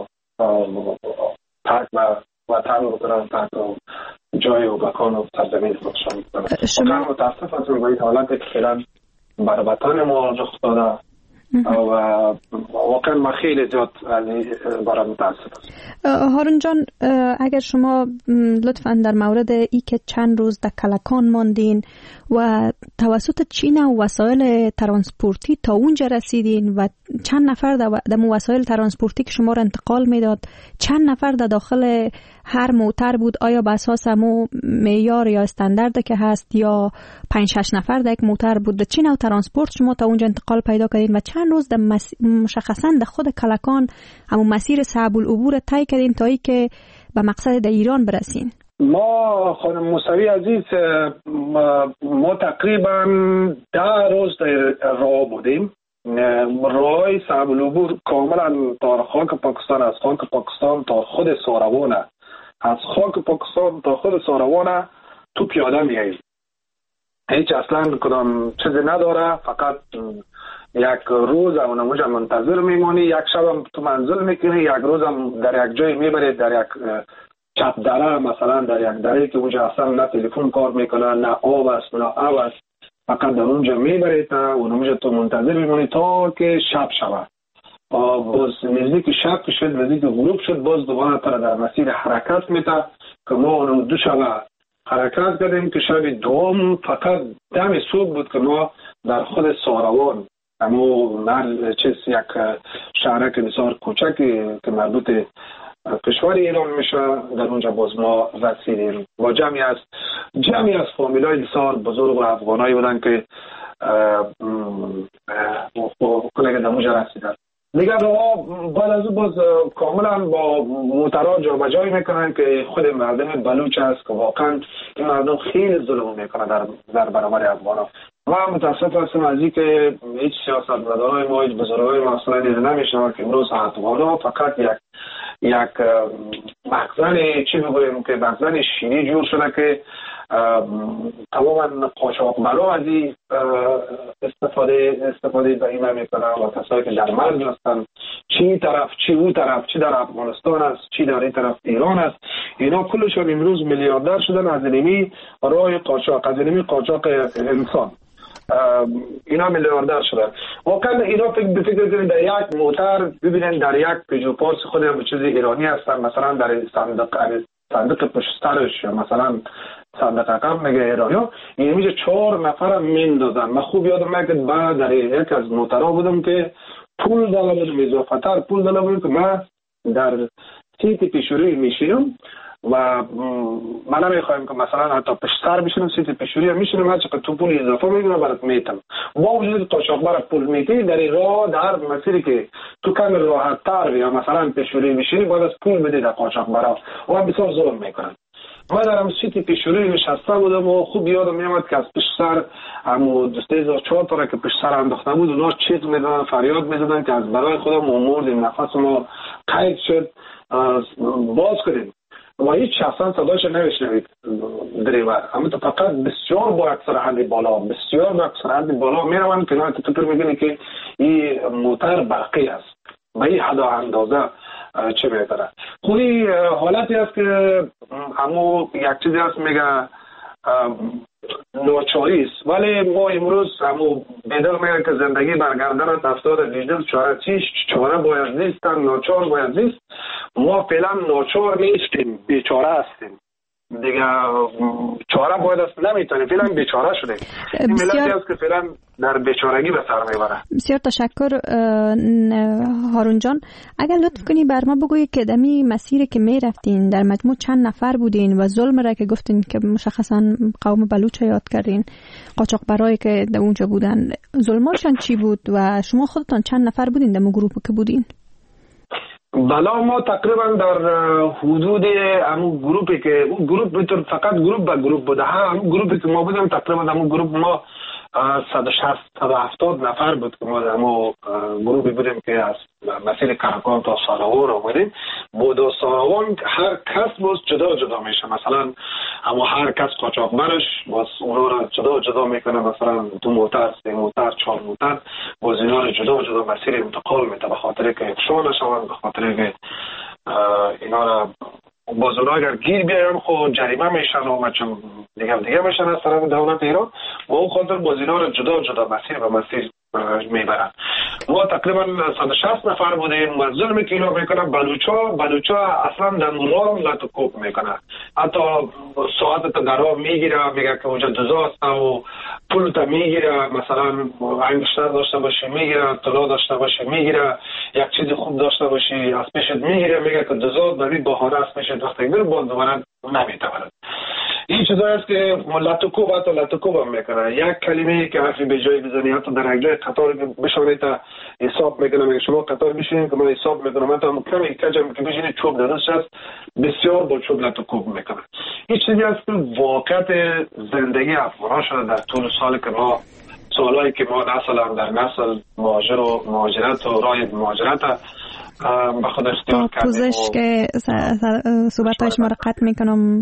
ترک و وطن رو بکنن، ترک و جای و مکان و سرزمین خودشان بکنن. شما متاسف هستم با این حالت که فعلا بر وطن ما رخ داده و واقعا ما خیلی زیاد برای متاسف هستم. هارون جان، اگر شما لطفاً در مورد ای که چند روز در کلکان ماندین و توسط چین و وسایل ترانسپورتی تا اونجا رسیدین و چند نفر در وسایل ترانسپورتی که شما را انتقال میداد، چند نفر در داخل هر موتر بود؟ آیا به اساس همون معیار یا استاندارد که هست یا پنج شش نفر در یک موتر بود؟ چه نوع ترانسپورت شما تا اونجا انتقال پیدا کردین و چند روز در مس... مشخصا در خود کلکان همون مسیر صعب العبور طی کردین تا ای که به مقصد در ایران برسین؟ ما خانم موسوی عزیز ما تقریبا ده روز در راه بودیم. راه صعب العبور کاملا تا خاک پاکستان، از خاک پاکستان تا خود ساروان، از خاک پاکستان تا خود ساروان تو پیاده میایید. هیچ اصلا کدام چیزی نداره، فقط یک روز هم اونجا منتظر میمونی، یک شب هم تو منزل میکنی، یک روز هم در یک جای میبرید، در یک چپ دره، مثلا در یک دره که اونجا اصلا نه تلفن کار میکنه، نه آب است نه آب است، فقط در اونجا میبرید و اونجا تو منتظر میمونی تا که شب شود. باز نزدیک شب که شد، نزدیک غروب شد، باز دوباره پر در مسیر حرکت میده که ما اونو دو شب حرکت کردیم که شب دوم فقط دم صبح بود که ما در خود ساروان، اما مر چیز یک شهرک بسیار کوچک که مربوط کشور ایران میشه، در اونجا باز ما رسیدیم. با جمعی از جمعی از فامیلای بسیار بزرگ و افغانایی بودن که کلگه در اونجا رسیدن. دیگر راه بعد از او باز کاملا با موترها جا به جای میکنن که خود مردم بلوچ است که واقعا این مردم خیلی ظلم میکنه در در برابر افغان‌ها. من متاسف هستم از این که هیچ سیاستمدارای ما، هیچ بزرگای ما اصلا دیده نمیشنن که امروز افغان‌ها فقط یک یک مخزن چی بگویم که مخزن شیری جور شده که تماما قاچاقبرا از این استفاده استفاده به این میکنن و کسایی که در مرز هستن، چی طرف چی او طرف، چی در افغانستان است، چی در این طرف ایران است، اینا کلشون امروز میلیاردر شدن از اینمی راه قاچاق، از اینمی قاچاق انسان. اینا میلیاردر شدن. واقعا اینا فکر بفکر کنید در یک موتر ببینید در یک پیجو پارس خود هم چیز ایرانی هستن، مثلا در صندوق صندوق پشت سرش مثلا صندوق عقب میگه ایرانیا، این میشه چهار نفر میندازن. من خوب یادم میاد که بعد در یک از موترها بودم که پول داده بودم، اضافه تر پول داده بودم که من در سیت پیشوری میشیم و من نمیخوایم که مثلا حتی پشت سر بشینم، سیت پیشوری هم میشینم، هر چقدر تو پول اضافه میگیرم برات میتم. با وجود قاچاقبر پول میتی در این راه در مسیری که تو کم راحت تر یا مثلا پیشوری میشینی باید از پول بدی در قاچاقبرها و هم بسیار ظلم میکنن. من در هم سیت پیشوری نشسته بودم و خوب یادم میامد که از پشت سر همو سه هزار و چهار تا که پشت سر انداخته بود اونا چیز میدادن، فریاد میزدن که از برای خودم مردیم، نفس ما قید شد، باز کنیم و هیچ شخصا صدایش نمیشنوید دریور. اما تو فقط بسیار با اکثر حد بالا بسیار با اکثر حد بالا میروند که تو فکر میکنی که این موتر برقی است. به این حد اندازه چه بهتره. خوبی حالتی است که همو یک چیزی هست میگه ناچاری است، ولی ما امروز همو بدل میگه که زندگی برگردن افتاد دیجیتال چاره چیش چاره باید نیست، ناچار باید نیست. ما فعلا ناچار نیستیم، بیچاره هستیم دیگه، چاره باید است نمیتونیم، فعلا بیچاره شدیم. این ملتی است که فعلا در بیچارگی به سر میبره. بسیار تشکر هارون جان. اگر لطف کنی بر ما بگویی که دمی مسیری که میرفتین در مجموع چند نفر بودین و ظلم را که گفتین که مشخصا قوم بلوچ یاد کردین، قاچاق برای که در اونجا بودن، ظلماشان چی بود و شما خودتان چند نفر بودین در گروه که بودین؟ بلا ما تقریبا در حدود همون گروپی که اون گروپ بتون فقط گروپ به گروپ بوده، همون گروپی که ما بودیم تقریبا همون گروپ ما صد و شصت صد و هفتاد نفر بود که ما در همون گروپی بودیم که از مسیر کراکان تا ساراوان آمدیم. بود و ساراوان هر کس باز جدا جدا میشه، مثلا اما هر کس قاچاقبرش باز اونا را جدا جدا میکنه، مثلا دو موتر، سه موتر، چهار موتر باز اینا را جدا جدا مسیر انتقال میده، به خاطر که افشا نشوند، به خاطر که اینا را باز اونا اگر گیر بیایم خود جریمه میشن و چون دیگه دیگه میشن از طرف دولت ایران، با اون خاطر باز اینا را جدا جدا مسیر به مسیر میبرن. ما تقریبا صد و شصت نفر بودیم و ظلمی که اینا میکنن بلوچا بلوچا اصلا در نورم لطوکوب میکنن، حتی ساعت تا درها میگیره، میگه که اونجا دوزا هست و پول تا میگیره، مثلا انگشتر داشته باشی میگیره، طلا داشته باشی میگیره، یک چیز خوب داشته باشی از پیشت میگیره، میگه که دوزا ببین بهانه است پیشت وقتی بیر باز دوباره نمیتواند. این چیزایی است که لطوکوب حتی لطوکوب هم میکنه. یک کلمه که حرفی به جای بزنی حتی در یک جای قطار بشونید تا حساب میکنه، میگه شما قطار بشینید که من حساب میکنم، حتی هم کمی کجم که بشینید چوب درست است بسیار با چوب لطوکوب میکنه. این چیزی است که واقعیت زندگی افغان شده در طول سال که ما سالهایی که ما نسل هم در نسل مهاجر و مهاجرت و راه مهاجرت به خود اختیار کردیم. پوزش که صحبت‌های شما را قطع میکنم،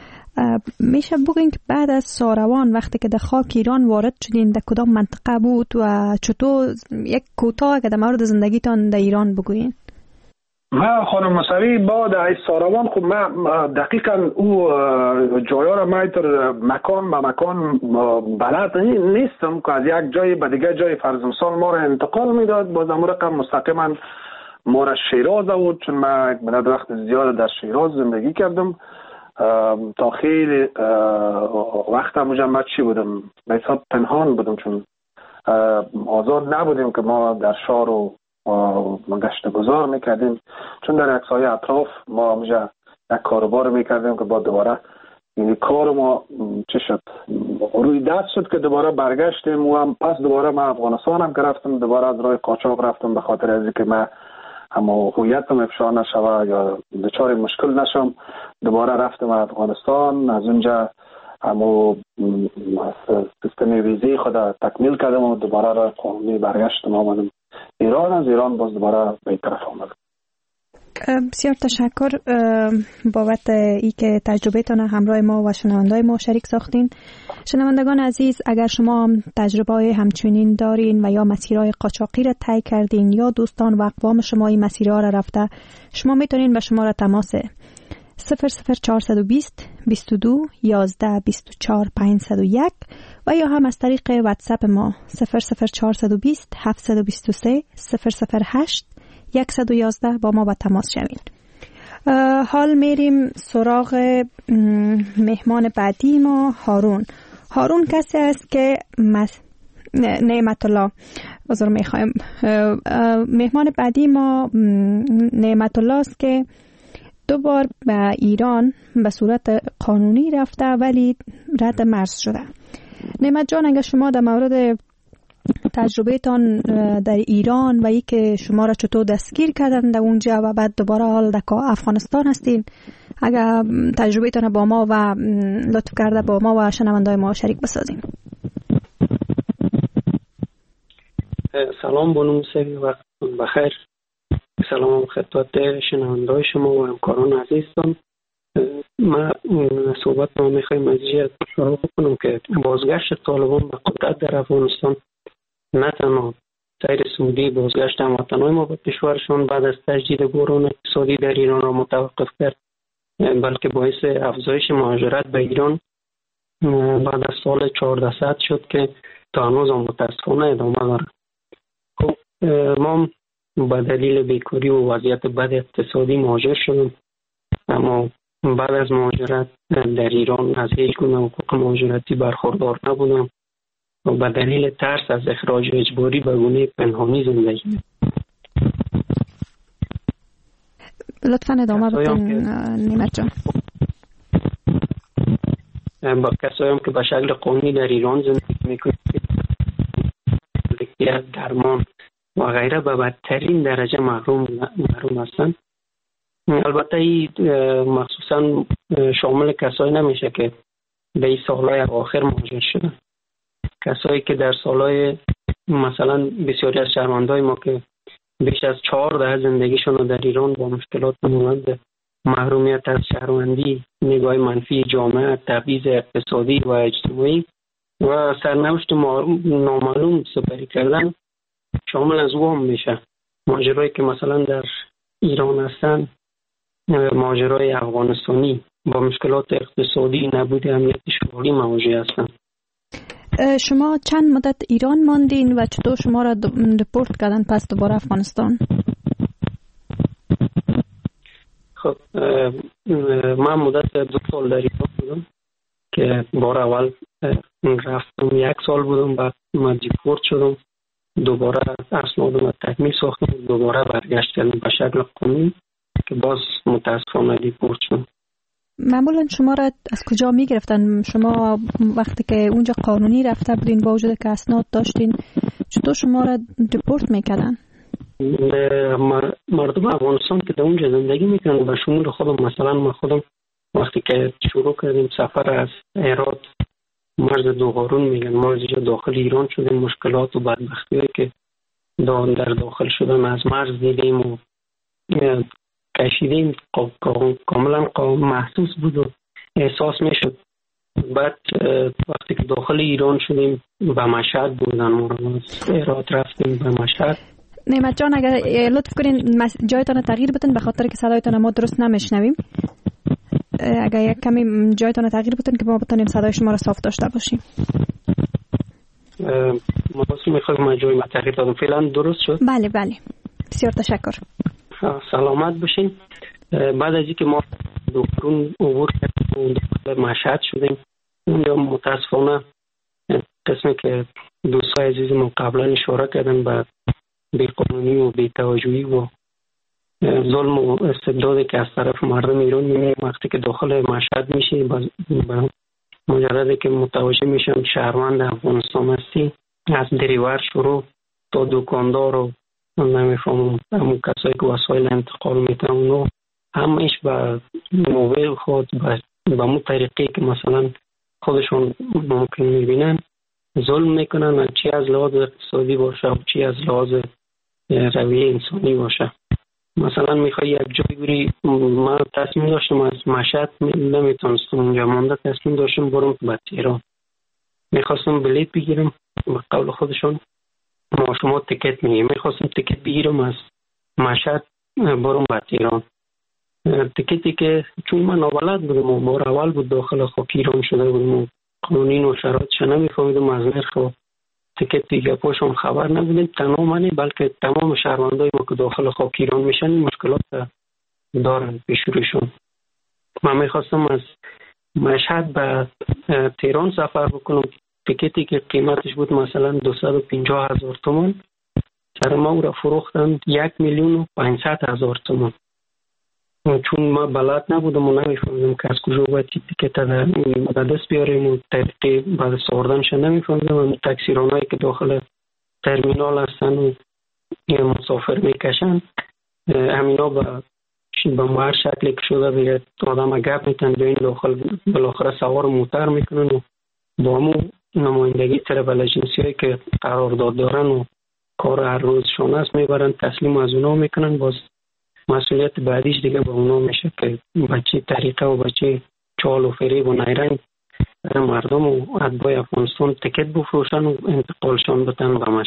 میشه بگین که بعد از ساروان وقتی که در خاک ایران وارد شدین در کدام منطقه بود و چطور یک کوتاه که در مورد زندگیتان در ایران بگوین؟ ما خانم موسوی بعد از ساروان خب ما دقیقا او جایا را ما تر مکان به مکان بلد نیستم که از یک جای به دیگه جای فرض مثال ما را انتقال میداد، باز امور رقم مستقیما ما را شیراز بود، چون ما یک مدت وقت زیاد در شیراز زندگی کردم تا خیلی وقت همونجا چی بودم به حساب پنهان بودم، چون آزاد نبودیم که ما در شهر رو گشت گذار میکردیم، چون در یک سایه اطراف ما همونجا یک کاروبار میکردیم که با دوباره یعنی کار ما چی شد روی دست شد که دوباره برگشتیم و هم پس دوباره ما افغانستان هم که رفتم، دوباره از راه قاچاق رفتم به خاطر از اینکه من اما هویتم افشا نشوه یا دچار مشکل نشم، دوباره رفتم افغانستان، از اونجا اما سیستم ویزی خود تکمیل کردم و دوباره را قانونی برگشتم آمدم ایران، از ایران باز دوباره به طرف آمدم. بسیار تشکر بابت ای که تجربهتان همراه ما و شنوندای ما شریک ساختین. شنوندگان عزیز، اگر شما تجربه همچنین دارین و یا مسیرهای قاچاقی را طی کردین یا دوستان و اقوام شما این مسیرها را رفته، شما میتونین به شماره تماس صفر صفر چهارصد و بیست بیست و دو یازده بیست و چهار پنجصد و یک و یا هم از طریق واتساپ ما صفر صفر چهارصد و بیست هفتصد و بیست و سه صفر صفر هشت صد و یازده با ما با تماس شوین. حال میریم سراغ مهمان بعدی ما، هارون. هارون کسی است که مس... نعمت الله بازار میخوایم. مهمان بعدی ما نعمت الله است که دو بار به ایران به صورت قانونی رفته ولی رد مرز شده. نعمت جان، اگر شما در مورد تجربه تان در ایران و ای که شما را چطور دستگیر کردن در اونجا و بعد دوباره حال در افغانستان هستین، اگر تجربه تان با ما و لطف کرده با ما و شنوندای ما شریک بسازین. سلام بانو موسوی، وقت بخیر. سلام خدمت شنوندای شما و همکاران عزیزم. ما صحبت ما میخوایم از جهت شروع کنم که بازگشت طالبان به قدرت در افغانستان نه تنها سیر سعودی بازگشت هموطنان ما به کشورشان بعد از تجدید بحران اقتصادی در ایران را متوقف کرد، بلکه باعث افزایش مهاجرت به ایران بعد از سال چهاردهصد شد که تا هنوز هم متاسفانه ادامه دارد. خب ما به دلیل بیکاری و وضعیت بد اقتصادی مهاجر شدیم، اما بعد از مهاجرت در ایران از هیچ گونه حقوق مهاجرتی برخوردار نبودم و به دلیل ترس از اخراج اجباری به گونه پنهانی زندگی. لطفاً ادامه بدین نیمت جان. با کسایی هم که به شکل قانونی در ایران زندگی میکنند درمان و غیره به بدترین درجه محروم محروم هستند. البته این مخصوصا شامل کسایی نمیشه که به این سالهای آخر مهاجر شدن. کسایی که در سالهای مثلا بسیاری از شهروندای ما که بیش از چهار دهه زندگیشون در ایران با مشکلات مانند محرومیت از شهروندی، نگاه منفی جامعه، تبعیض اقتصادی و اجتماعی و سرنوشت نامعلوم سپری کردن شامل از او هم میشه. ماجرایی که مثلا در ایران هستن، ماجرای افغانستانی با مشکلات اقتصادی، نبود امنیت شغلی مواجه هستن. شما چند مدت ایران ماندین و چطور شما را دپورت کردن پس دوباره افغانستان؟ خب من مدت دو سال در ایران بودم که بار اول رفتم یک سال بودم، بعد من دپورت شدم، دوباره اسنادم تکمیل ساختم، دوباره برگشت کردم به شکل قانونی که باز متاسفانه دپورت شدم. معمولا شما را از کجا می گرفتن؟ شما وقتی که اونجا قانونی رفته بودین با وجود که اسناد داشتین، چطور شما را دپورت میکردن؟ مردم افغانستان که در اونجا زندگی میکنن به شمول خودم، مثلا ما خودم وقتی که شروع کردیم سفر از هرات مرز دوغارون میگن، ما از اینجا داخل ایران شدیم، مشکلات و بدبختی هایی که در داخل شدن از مرز دیدیم و کشیدیم، کاملا محسوس بود و احساس میشد. بعد وقتی که داخل ایران شدیم به مشهد بودن، ما رو از هرات رفتیم به مشهد. نعمت جان اگر لطف کنین جایتان تغییر بدین به خاطر که صدایتان ما درست نمیشنویم. اگر یک کمی جایتان تغییر بدین که ما بتونیم صدای شما را صاف داشته باشیم. ما بس میخوایم ما جای ما تغییر دادم. فعلا درست شد؟ بله بله بسیار تشکر. سلامت باشین. بعد از اینکه ما دکترون عبور کردیم و مشهد شدیم، اونجا متاسفانه قسمی که دوستای عزیزم قبلا اشاره کردن به بی‌قانونی و بی‌توجهی و ظلم و استبدادی که از طرف مردم ایران می‌بینیم وقتی که داخل مشهد میشی، با مجرد که متوجه میشم شهروند افغانستان هستی، از دریور شروع تا دکاندار و نمیفهمم همون کسایی که وسایل انتقال میتن اونو همش به نوبه خود به مو طریقی که مثلا خودشون ممکن میبینن ظلم میکنن، چی از لحاظ اقتصادی باشه و چی از لحاظ رویه انسانی باشه. مثلا میخوای یک جای بری، من تصمیم داشتم از مشهد نمیتونستم اونجا مانده، تصمیم داشتم برم به تهران، میخواستم بلیت بگیرم به قول خودشون ما شما تیکت میگیم، میخواستم تیکت بگیرم از مشهد برم به تهران. تیکتی که چون من نابلد بودم و بار اول بود داخل خاک ایران شده بودم و قانون و شرایطش نمیفهمیدم، از نرخ و تیکت دیگه پاشون خبر نبودیم، تنها منی بلکه تمام شهروندای ما که داخل خاک ایران میشن مشکلات دارن پیش روشون. من میخواستم از مشهد به تهران سفر بکنم، تیکتی که قیمتش بود مثلا دویست و پنجاه هزار تومان، سر ما او را فروختن یک میلیون و پانصد هزار تومان. چون ما بلد نبودم و نمیفهمیدم که از کجا باید تیکت در دست بیاریم و طریقی بعد ساردنش نمیفهمیدم. و تاکسیرانایی که داخل ترمینال هستن و مسافر میکشن، همینا با با هر شکلی که شده دیگه آدم گپ میتن بیاین داخل، بالاخره سوار موتر میکنن و با همون نمایندگی تربل اجنسی هایی که قرارداد دارن و کار هر روزشان است میبرن تسلیم از اونا میکنن. باز مسئولیت بعدیش دیگه با اونا میشه که بچه طریقه و بچه چال و فریب و نیرنگ مردم و اتباع افغانستان تکت بفروشن و انتقالشان بتن به مشهد.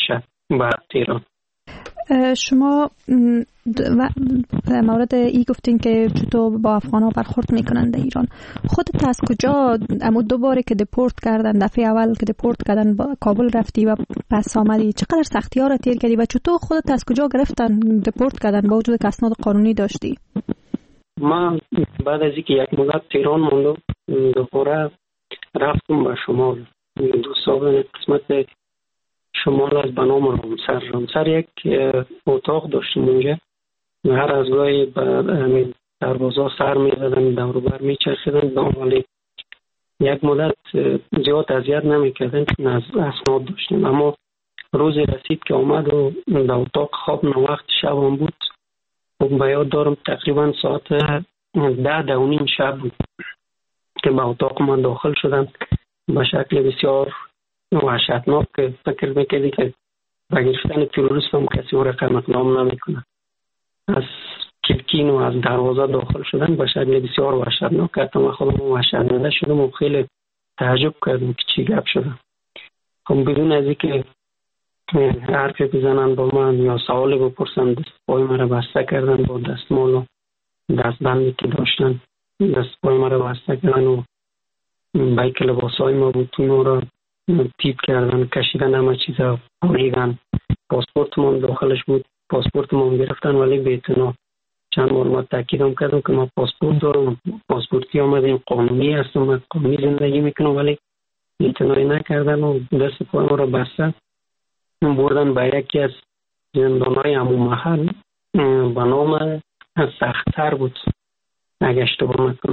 به تهران. شما در مورد ای گفتین که چطور با افغان ها برخورد میکنن در ایران، خودت از کجا امو دو باره که دپورت کردن، دفعه اول که دپورت کردن با کابل رفتی و پس آمدی، چقدر سختی ها را تیر کردی و چطور خودت از کجا گرفتن دپورت کردن با وجود که اسناد قانونی داشتی؟ من بعد از اینکه یک مدت تهران موندم دوباره رفتم به شمال. دو سال قسمت شمال از بنام رامسر. رامسر یک اتاق داشتیم اونجا، هر از گاهی به دروازه سر می زدن، دور و بر می چرخیدن، ولی یک مدت زیاد اذیت نمی کردن چون از اسناد داشتیم. اما روزی رسید که آمد و در اتاق خواب وقت شب هم بود. خب به یاد دارم تقریبا ساعت ده ده و نیم شب بود که به اتاق من داخل شدن به شکل بسیار وحشتناک که فکر میکردی که به گرفتن تروریست هم کسی او رقم اقدام نمیکنه. از کلکین و از دروازه داخل شدن به شکل بسیار وحشتناک که حتی من خودم وحشتناک شدم و خیلی تعجب کردم که چی گپ شده. خب بدون از اینکه حرفی بزنن با من یا سوالی بپرسن، دست پای مرا بسته کردن با دستمال و دستبندی که داشتن، دست پای مرا بسته کردن و بیک لباسای ما بود اون را تیپ کردن، کشیدن، همه چیز را بریدن. پاسپورت من داخلش بود، پاسپورت من گرفتن ولی به اعتنا. چند بار ما تاکیدم کردم که ما پاسپورت دارم، پاسپورتی آمدیم، قانونی هستم، من قانونی زندگی میکنم، ولی اعتنایی نکردن و دست پای ما را بسته بردن به یکی از زندانهای همون محل به نام سخت‌تر بود اگه اشتباه نکنم.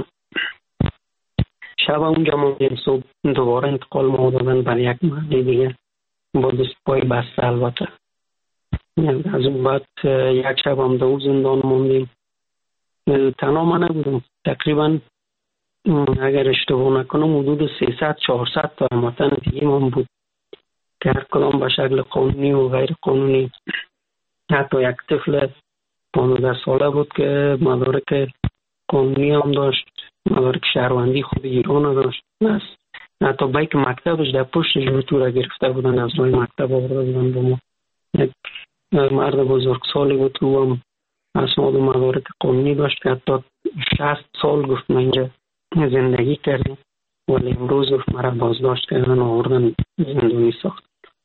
شب اونجا موندیم، صبح دوباره انتقال ما دادن برای یک محل دیگه با دست پای بسته. البته از اون بعد یک شب هم دو زندان موندیم. تنها من نبودم، تقریبا اگر اشتباه نکنم حدود سیصد چهارصد تا هموطن دیگه من بود که هر کدام به شکل قانونی و غیر قانونی. حتی یک طفل پانزده ساله بود که مدارک قانونی هم داشت، مدارک شهروندی خود ایران داشت. حتی بیک مکتبش در پشتش رو تو را گرفته بودن، از روی مکتب آورده بودن با ما. یک مرد بزرگ سالی بود و هم اسناد و مدارک قانونی داشت که حتی شصت سال گفت من اینجا زندگی کردیم، ولی امروز گفت مرا بازداشت کردن و آوردن زندانی ساخت.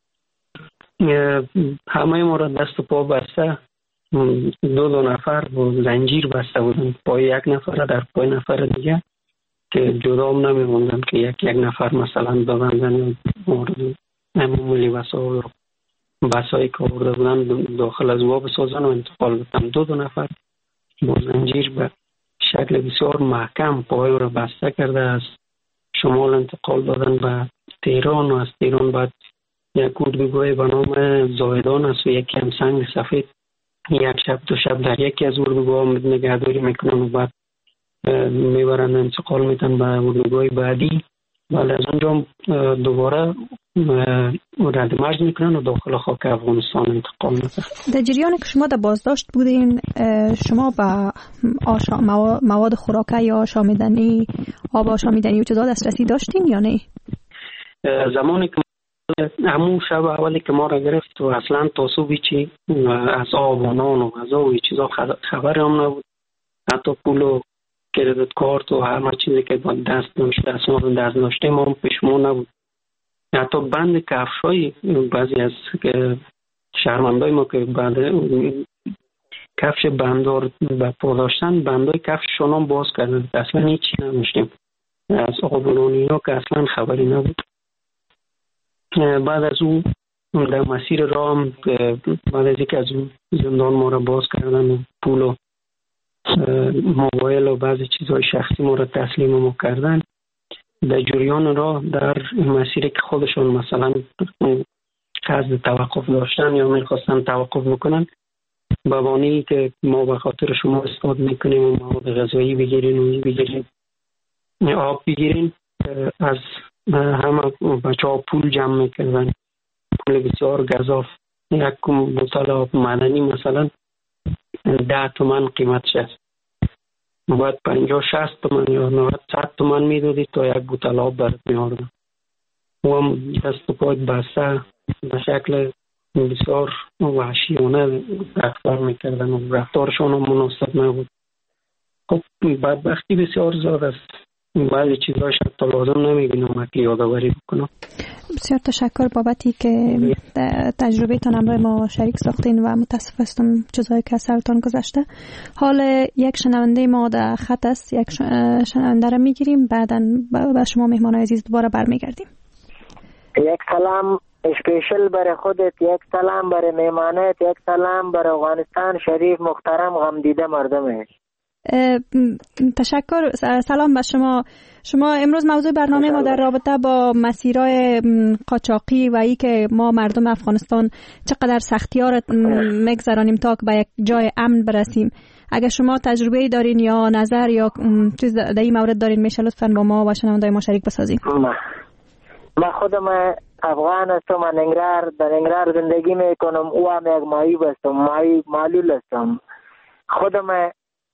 همه ما را دست و پا بسته، دو دو نفر با زنجیر بسته بودن، پای یک نفر در پای نفر دیگه که جدا هم نمی موندن که یک یک نفر مثلا ببندن مورد همون لباسا و بسایی که آورده بودن داخل از وا بسازن و انتقال بدن. دو دو نفر با زنجیر به شکل بسیار محکم پای را بسته کرده از شمال انتقال دادن به تهران و از تهران بعد یک اردوگاه به نام زاهدان است و یکی هم سنگ سفید. یک شب دو شب در یکی از اردوگاه نگهداری میکنن و بعد میبرن انتقال میدن به اردوگاه بعدی، ولی از اونجا دوباره رد مرز میکنن و داخل خاک افغانستان انتقال میدن. در جریان که شما در بازداشت بودین، شما با مواد خوراکی یا آشامیدنی، آب آشامیدنی و چیزا دسترسی داشتین یا نه؟ زمانی که همون شب اولی که ما را گرفت و اصلا تاسوبی چی از آب و نان و غذا و چیزا خبر هم نبود، حتی پول و کردیت کارت و همه چیزی که با دست داشت دست ما دست داشته ما هم پیش ما نبود. حتی بند کفشای بعضی از شهروندای ما که بعد کفش بندار به پا داشتن، بندای کفششون هم باز کردن، اصلا هیچی نداشتیم از آب و نان اینا که اصلا خبری نبود. بعد از اون در مسیر راه هم بعد از اینکه از اون زندان ما را باز کردن و پول و موبایل و بعضی چیزهای شخصی ما را تسلیم ما کردن، در جریان راه در مسیری که خودشون مثلا قصد توقف داشتن یا میخواستن توقف بکنن، به بانی که ما به خاطر شما استفاد میکنیم و مواد غذایی بگیرین و بگیرین آب بگیرین، از همه بچه ها پول جمع میکردن، پول بسیار گزاف. یک بوتل آب معدنی مثلا ده تومن قیمتش است، باید پنجاه شصت تومن یا نود صد تومن میدادید تا یک بوتل آب برات میآوردن. و هم دست و پای بسته به شکل بسیار وحشیانه رفتار میکردن و رفتارشان مناسب نبود. خب بدبختی بسیار زیاد است. بعضی چیزهاش حتی لازم نمیبینم که یادآوری بکنم. بسیار تشکر بابتی که تجربه تان همراه ما شریک ساختین و متاسف هستم چیزهایی که از سرتان گذشته. حال یک شنونده ما در خط است، یک شنونده را میگیریم، بعدا با شما مهمان عزیز دوباره برمیگردیم. یک سلام اسپیشل برای خودت، یک سلام برای مهمانت، یک سلام برای افغانستان شریف محترم غم دیده مردمش. تشکر. سلام به شما. شما امروز موضوع برنامه ما در رابطه با مسیرهای قاچاقی و ای که ما مردم افغانستان چقدر سختی‌ها را میگذرانیم تا به یک جای امن برسیم. اگر شما تجربه دارین یا نظر یا چیز در این مورد دارین میشه لطفاً با ما و شنونده‌های ما شریک بسازین. ما خودم افغان هستم، من ننگرهار در ننگرهار زندگی میکنم. او هم یک ماهی هستم، ماهی معلول هستم. خودم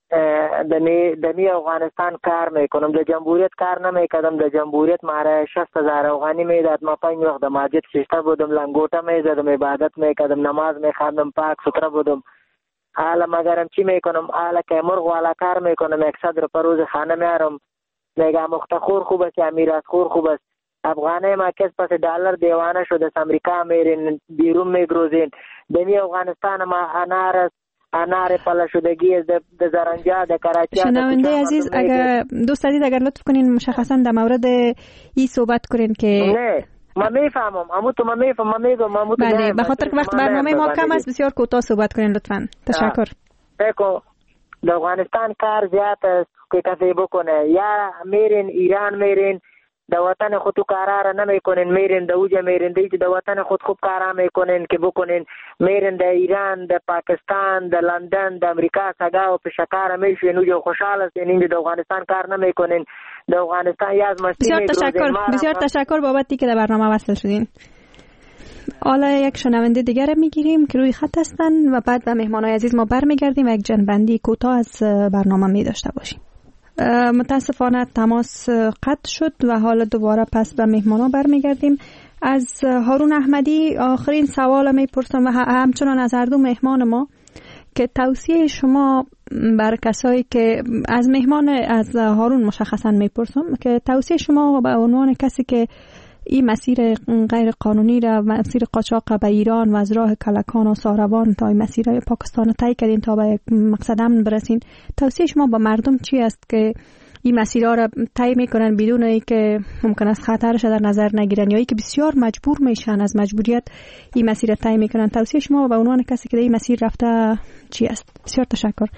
دنی دنی افغانستان کار میکنم، در جمهوریت کار نمیکردم. در جمهوریت ماره شصت هزار افغانی میداد. ما پنج وقت در مسجد شیشته بودم، لنگوټه میزدم، عبادت میکردم، نماز میخواندم، پاک ستره بودم. حالا مگرم چی میکنم؟ حالا که مرغ والا کار میکنم، یک صد روپیه روز خانه میارم. میگم مختخور خوب است یا میراث خور خوب است؟ افغانه ما کس پس دلار دیوانه شده، امریکا میرین، بیرون میگروزین. دنی افغانستان ما انار است، انار پلا شدگی از د زرنجا د کراچی. شنونده عزیز اگر دوست دارید اگر لطف کنین مشخصا در مورد این صحبت کنین که نه ما میفهمم، اما تو ما میفهمم، ما میگم ما تو. بله به خاطر که وقت برنامه ما کم است بسیار کوتاه صحبت کنین لطفا. تشکر. دیکھو در افغانستان کار زیاد است که کسی بکنه، یا میرین ایران میرین در وطن خود تو کارا را نمیکنین، میرین در اوجه میرین دیگه در وطن خود خوب کارا میکنین که بکنین، میرین در ایران، در پاکستان، در لندن، در امریکا سگا و پشکار میشین اوجه خوشحال هستین. اینجا در افغانستان کار نمیکنین، در افغانستان یاز مستی میگروزین. بسیار تشکر، بسیار تشکر بابتی که در برنامه وصل شدین. حالا یک شنونده دیگر میگیریم که روی خط هستن و بعد به مهمانای عزیز ما برمیگردیم و یک جنبندی کوتاه از برنامه می داشته باشیم. متاسفانه تماس قطع شد و حالا دوباره پس به مهمانا برمیگردیم. از هارون احمدی آخرین سوال میپرسم و همچنان از هر دو مهمان ما که توصیه شما بر کسایی که از مهمان از هارون مشخصا میپرسم که توصیه شما به عنوان کسی که این مسیر غیر قانونی را، مسیر قاچاق به ایران و از راه کلکان و ساروان تا این مسیر پاکستان طی کردین تا به مقصد امن برسین، توصیه شما با مردم چی است که این مسیرها را طی میکنن بدون اینکه ممکن است خطرش در نظر نگیرن یا اینکه بسیار مجبور میشن از مجبوریت این مسیر را طی میکنن؟ توصیه شما به عنوان کسی که در این مسیر رفته چی است؟ بسیار تشکر.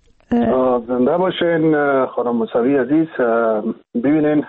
زنده باشین خانم موسوی عزیز. ببینین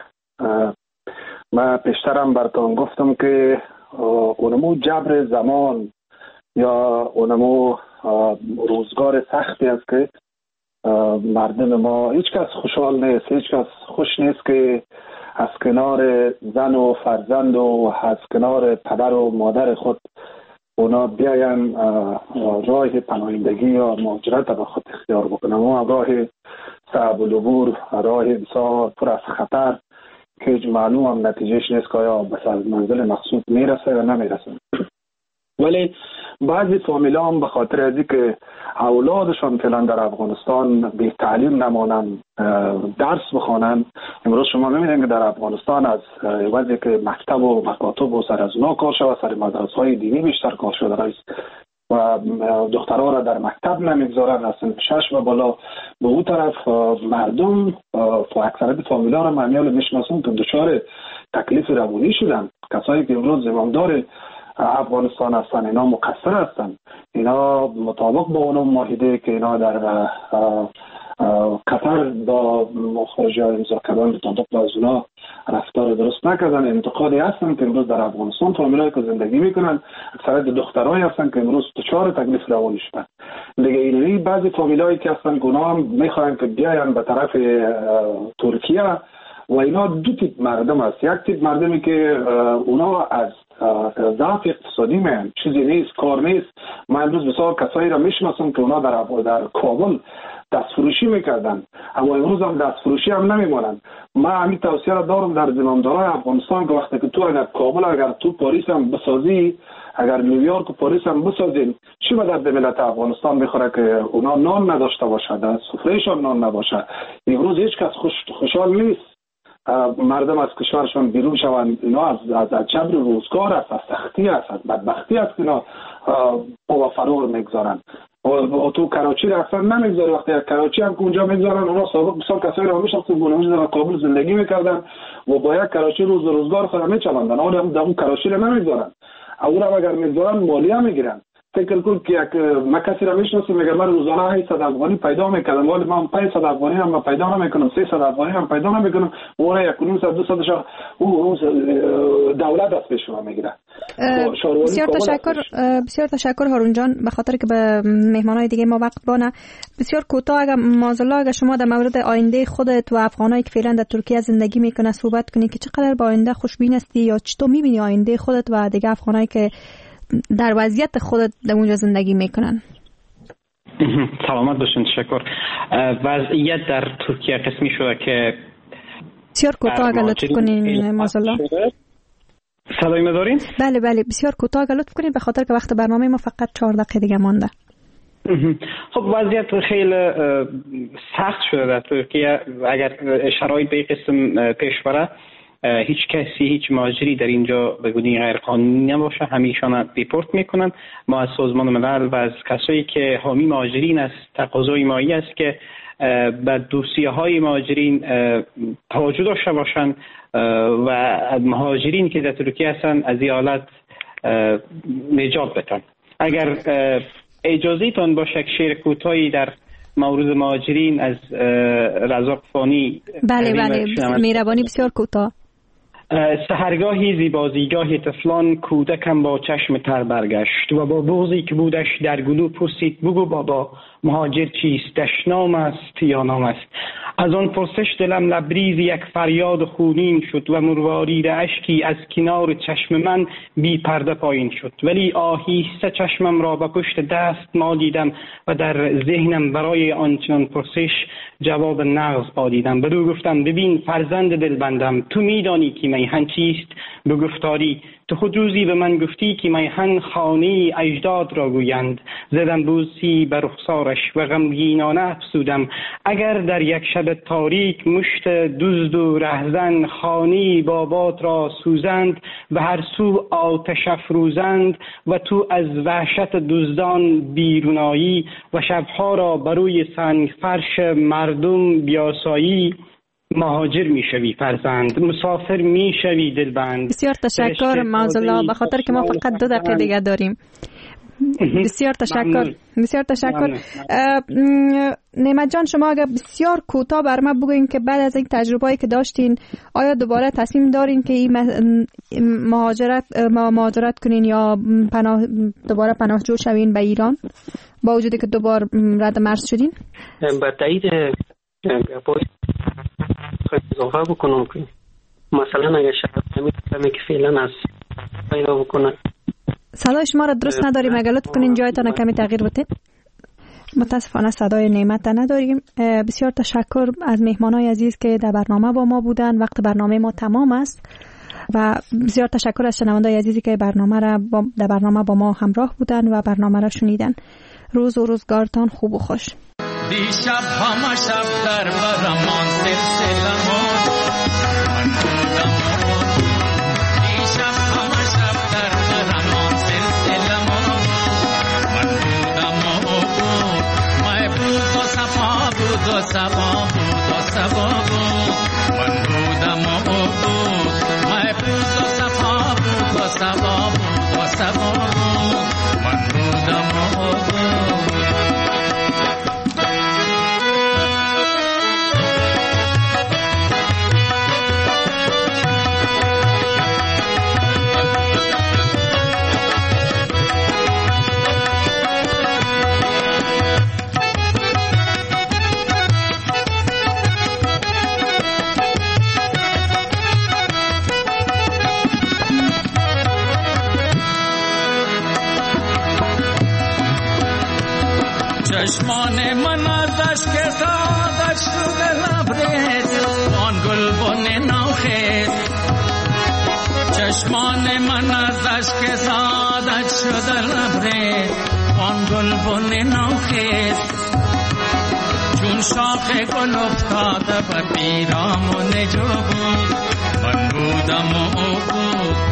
من پیشترم براتون گفتم که اونمو جبر زمان یا اونمو روزگار سختی است که مردم ما هیچ کس خوشحال نیست، هیچ کس خوش نیست که از کنار زن و فرزند و از کنار پدر و مادر خود اونا بیاین راه پناهندگی یا مهاجرت به خود اختیار بکنن. و راه صعب العبور، راه بسیار پر از خطر که هیچ معلوم هم نتیجهش نیست که آیا به منزل مقصود میرسه یا نمیرسه. ولی بعضی فامیلا هم به خاطر از اینکه اولادشان فعلا در افغانستان بی تعلیم نمانن، درس بخوانن، امروز شما میبینید که در افغانستان از وضعی که مکتب و مکاتب و سر از اونا کار شده، سر مدرسه های دینی بیشتر کار شده است و دخترها را در مکتب نمیگذارن از سن شش و بالا. به اون طرف مردم اکثریت فامیلا را معمولا میشناسن که دچار تکلیف روانی شدن. کسایی که امروز زمامدار افغانستان هستن اینا مقصر هستن، اینا مطابق با اون معاهده که اینا در قطر با مخرج امضا کردن مطابق با از اونا رفتار درست نکردن. انتقادی هستن که امروز در افغانستان فامیلایی که زندگی میکنن اکثریت دخترایی هستن که امروز دچار تکلیف روانی شدن. دیگه اینوی بعضی فامیلایی که هستن که اونا هم میخواین که بیاین به طرف ترکیه و اینا دو تیپ مردم است. یک تیپ مردمی که اونا از ضعف اقتصادی میان، چیزی نیست، کار نیست. من امروز بسیار کسایی را میشناسم که اونا در در کابل دست فروشی میکردن، اما امروز هم دست فروشی هم نمیمونن. من همین توصیه را دارم در زمامدارای افغانستان که وقتی که تو اگر کابل، اگر تو پاریس هم بسازی، اگر نیویورک و پاریس هم بسازین، چی به درد ملت افغانستان میخوره که اونا نان نداشته باشه، در سفرهشان نان نباشه؟ امروز هیچ کس خوش خوشحال نیست مردم از کشورشان بیرون شوند. اینا از از, از جبر روزگار است، از سختی است، از بدبختی است که اینا با فرار میگذارن. و تو کراچی را اصلا نمیگذاری. وقتی کراچی هم که اونجا میگذارن، اونا سابق بسیار کسایی را میشناسن که اونجا در کابل زندگی میکردن و با یک کراچی روز روزگار خود میچلاندن، اما در اون کراچی را نمیگذارن. او را اگر میگذارن مالیه میگیرن. فکر کن که یک ما کسی را میشناسم میگه من روزانه هشتصد افغانی پیدا میکردم، ولی من پانصد افغانی هم پیدا نمیکنم، سیصد افغانی هم پیدا نمیکنم. اون یک نیم دویست شاه او دولت دست به شما میگیره. بسیار تشکر، بسیار تشکر هارون جان، به خاطر که به مهمانای دیگه ما وقت بانه. بسیار کوتاه اگر مازالله اگر شما در مورد آینده خودت و افغانایی که فعلا در ترکیه زندگی میکنه صحبت کنی که چقدر با آینده خوشبین هستی یا چطور میبینی آینده خودت و دیگه افغانایی که در وضعیت خودت در اونجا زندگی میکنن؟ سلامت باشین. تشکر. وضعیت در ترکیه قسمی شده که بسیار کوتاه اگر لطف کنین مازالله. صدای ما دارین؟ بله بله بسیار کوتاه اگر لطف کنین، به خاطر که وقت برنامه ما فقط چهار دقیقه دیگه مانده. خب وضعیت خیلی سخت شده در ترکیه. اگر شرایط به این قسم پیش بره، هیچ کسی، هیچ مهاجری در اینجا به گونه غیر قانونی نباشه، همیشان دیپورت میکنن. ما از سازمان ملل و از کسایی که حامی مهاجرین است تقاضای مایی است که به دوسیه های مهاجرین توجه داشته باشند و مهاجرین که در ترکیه هستند از این حالت نجات بدن. اگر اجازه تان باشه که شعر کوتاهی در مورد مهاجرین از رزاق فانی. بله بله مهربانی، بسیار کوتاه. سحرگاهی زیبازیگاه طفلان، کودکم با چشم تر برگشت و با بغضی که بودش در گلو پرسید بگو بابا مهاجر چیست؟ دشنام است یا نام است؟ از آن پرسش دلم لبریز یک فریاد خونین شد و مروارید اشکی از کنار چشم من بی پرده پایین شد، ولی آهسته چشمم را به پشت دست مالیدم و در ذهنم برای آنچنان پرسش جواب نغز آدیدم. بدو گفتم ببین فرزند دلبندم، تو میدانی که میهن چیست؟ به گفتاری تو خود روزی به من گفتی که میهن خانه اجداد را گویند. زدم بوسی بر رخسارش و غمگینانه افسودم اگر در یک شب تاریک مشت دزد و رهزن خانه بابات را سوزند و هر سو آتش افروزند و تو از وحشت دزدان بیرونایی و شبها را بروی سنگ فرش مردم بیاسایی، مهاجر میشوی فرزند، مسافر میشوی دلبند. بسیار تشکر معذالله، به خاطر که ما فقط دو دقیقه دیگه داریم. بسیار تشکر، بسیار تشکر. نعمت جان شما اگر بسیار کوتاه بر ما بگوین که بعد از این تجربه‌ای که داشتین آیا دوباره تصمیم دارین که این مهاجرت مهاجرت کنین یا پناه دوباره پناهجو شوین به ایران با وجودی که دوباره رد مرز شدین؟ با تایید گپای خیلی اضافه بکنم که مثلا اگر شرایط نمی که فعلا از پیدا بکنه. صدای شما را درست نداریم، اگر لطف کنین جایتان کمی تغییر بدین. متاسفانه صدای نعمت نداریم. بسیار تشکر از مهمانای عزیز که در برنامه با ما بودن. وقت برنامه ما تمام است و بسیار تشکر از شنوندای عزیزی که برنامه را با در برنامه با ما همراه بودن و برنامه را شنیدن. روز و روزگارتان خوب و خوش. دیشب همه شب در برمان سلسله مون من بودم دیشب همه شب در برمان سلسله مون من بودم مای بود و صفا بود و صفا بود و صفا بود من بودم مای بود و صفا بود و صفا بود و صفا بود من بودم چشمان من ازش که سادش شده لبریز آن گل بن نوخیز چشمان من ازش که سادش شده لبریز آن گل بن نوخیز چون شاخ گل افتاده بر پیرامون جو بود من بودم و او بود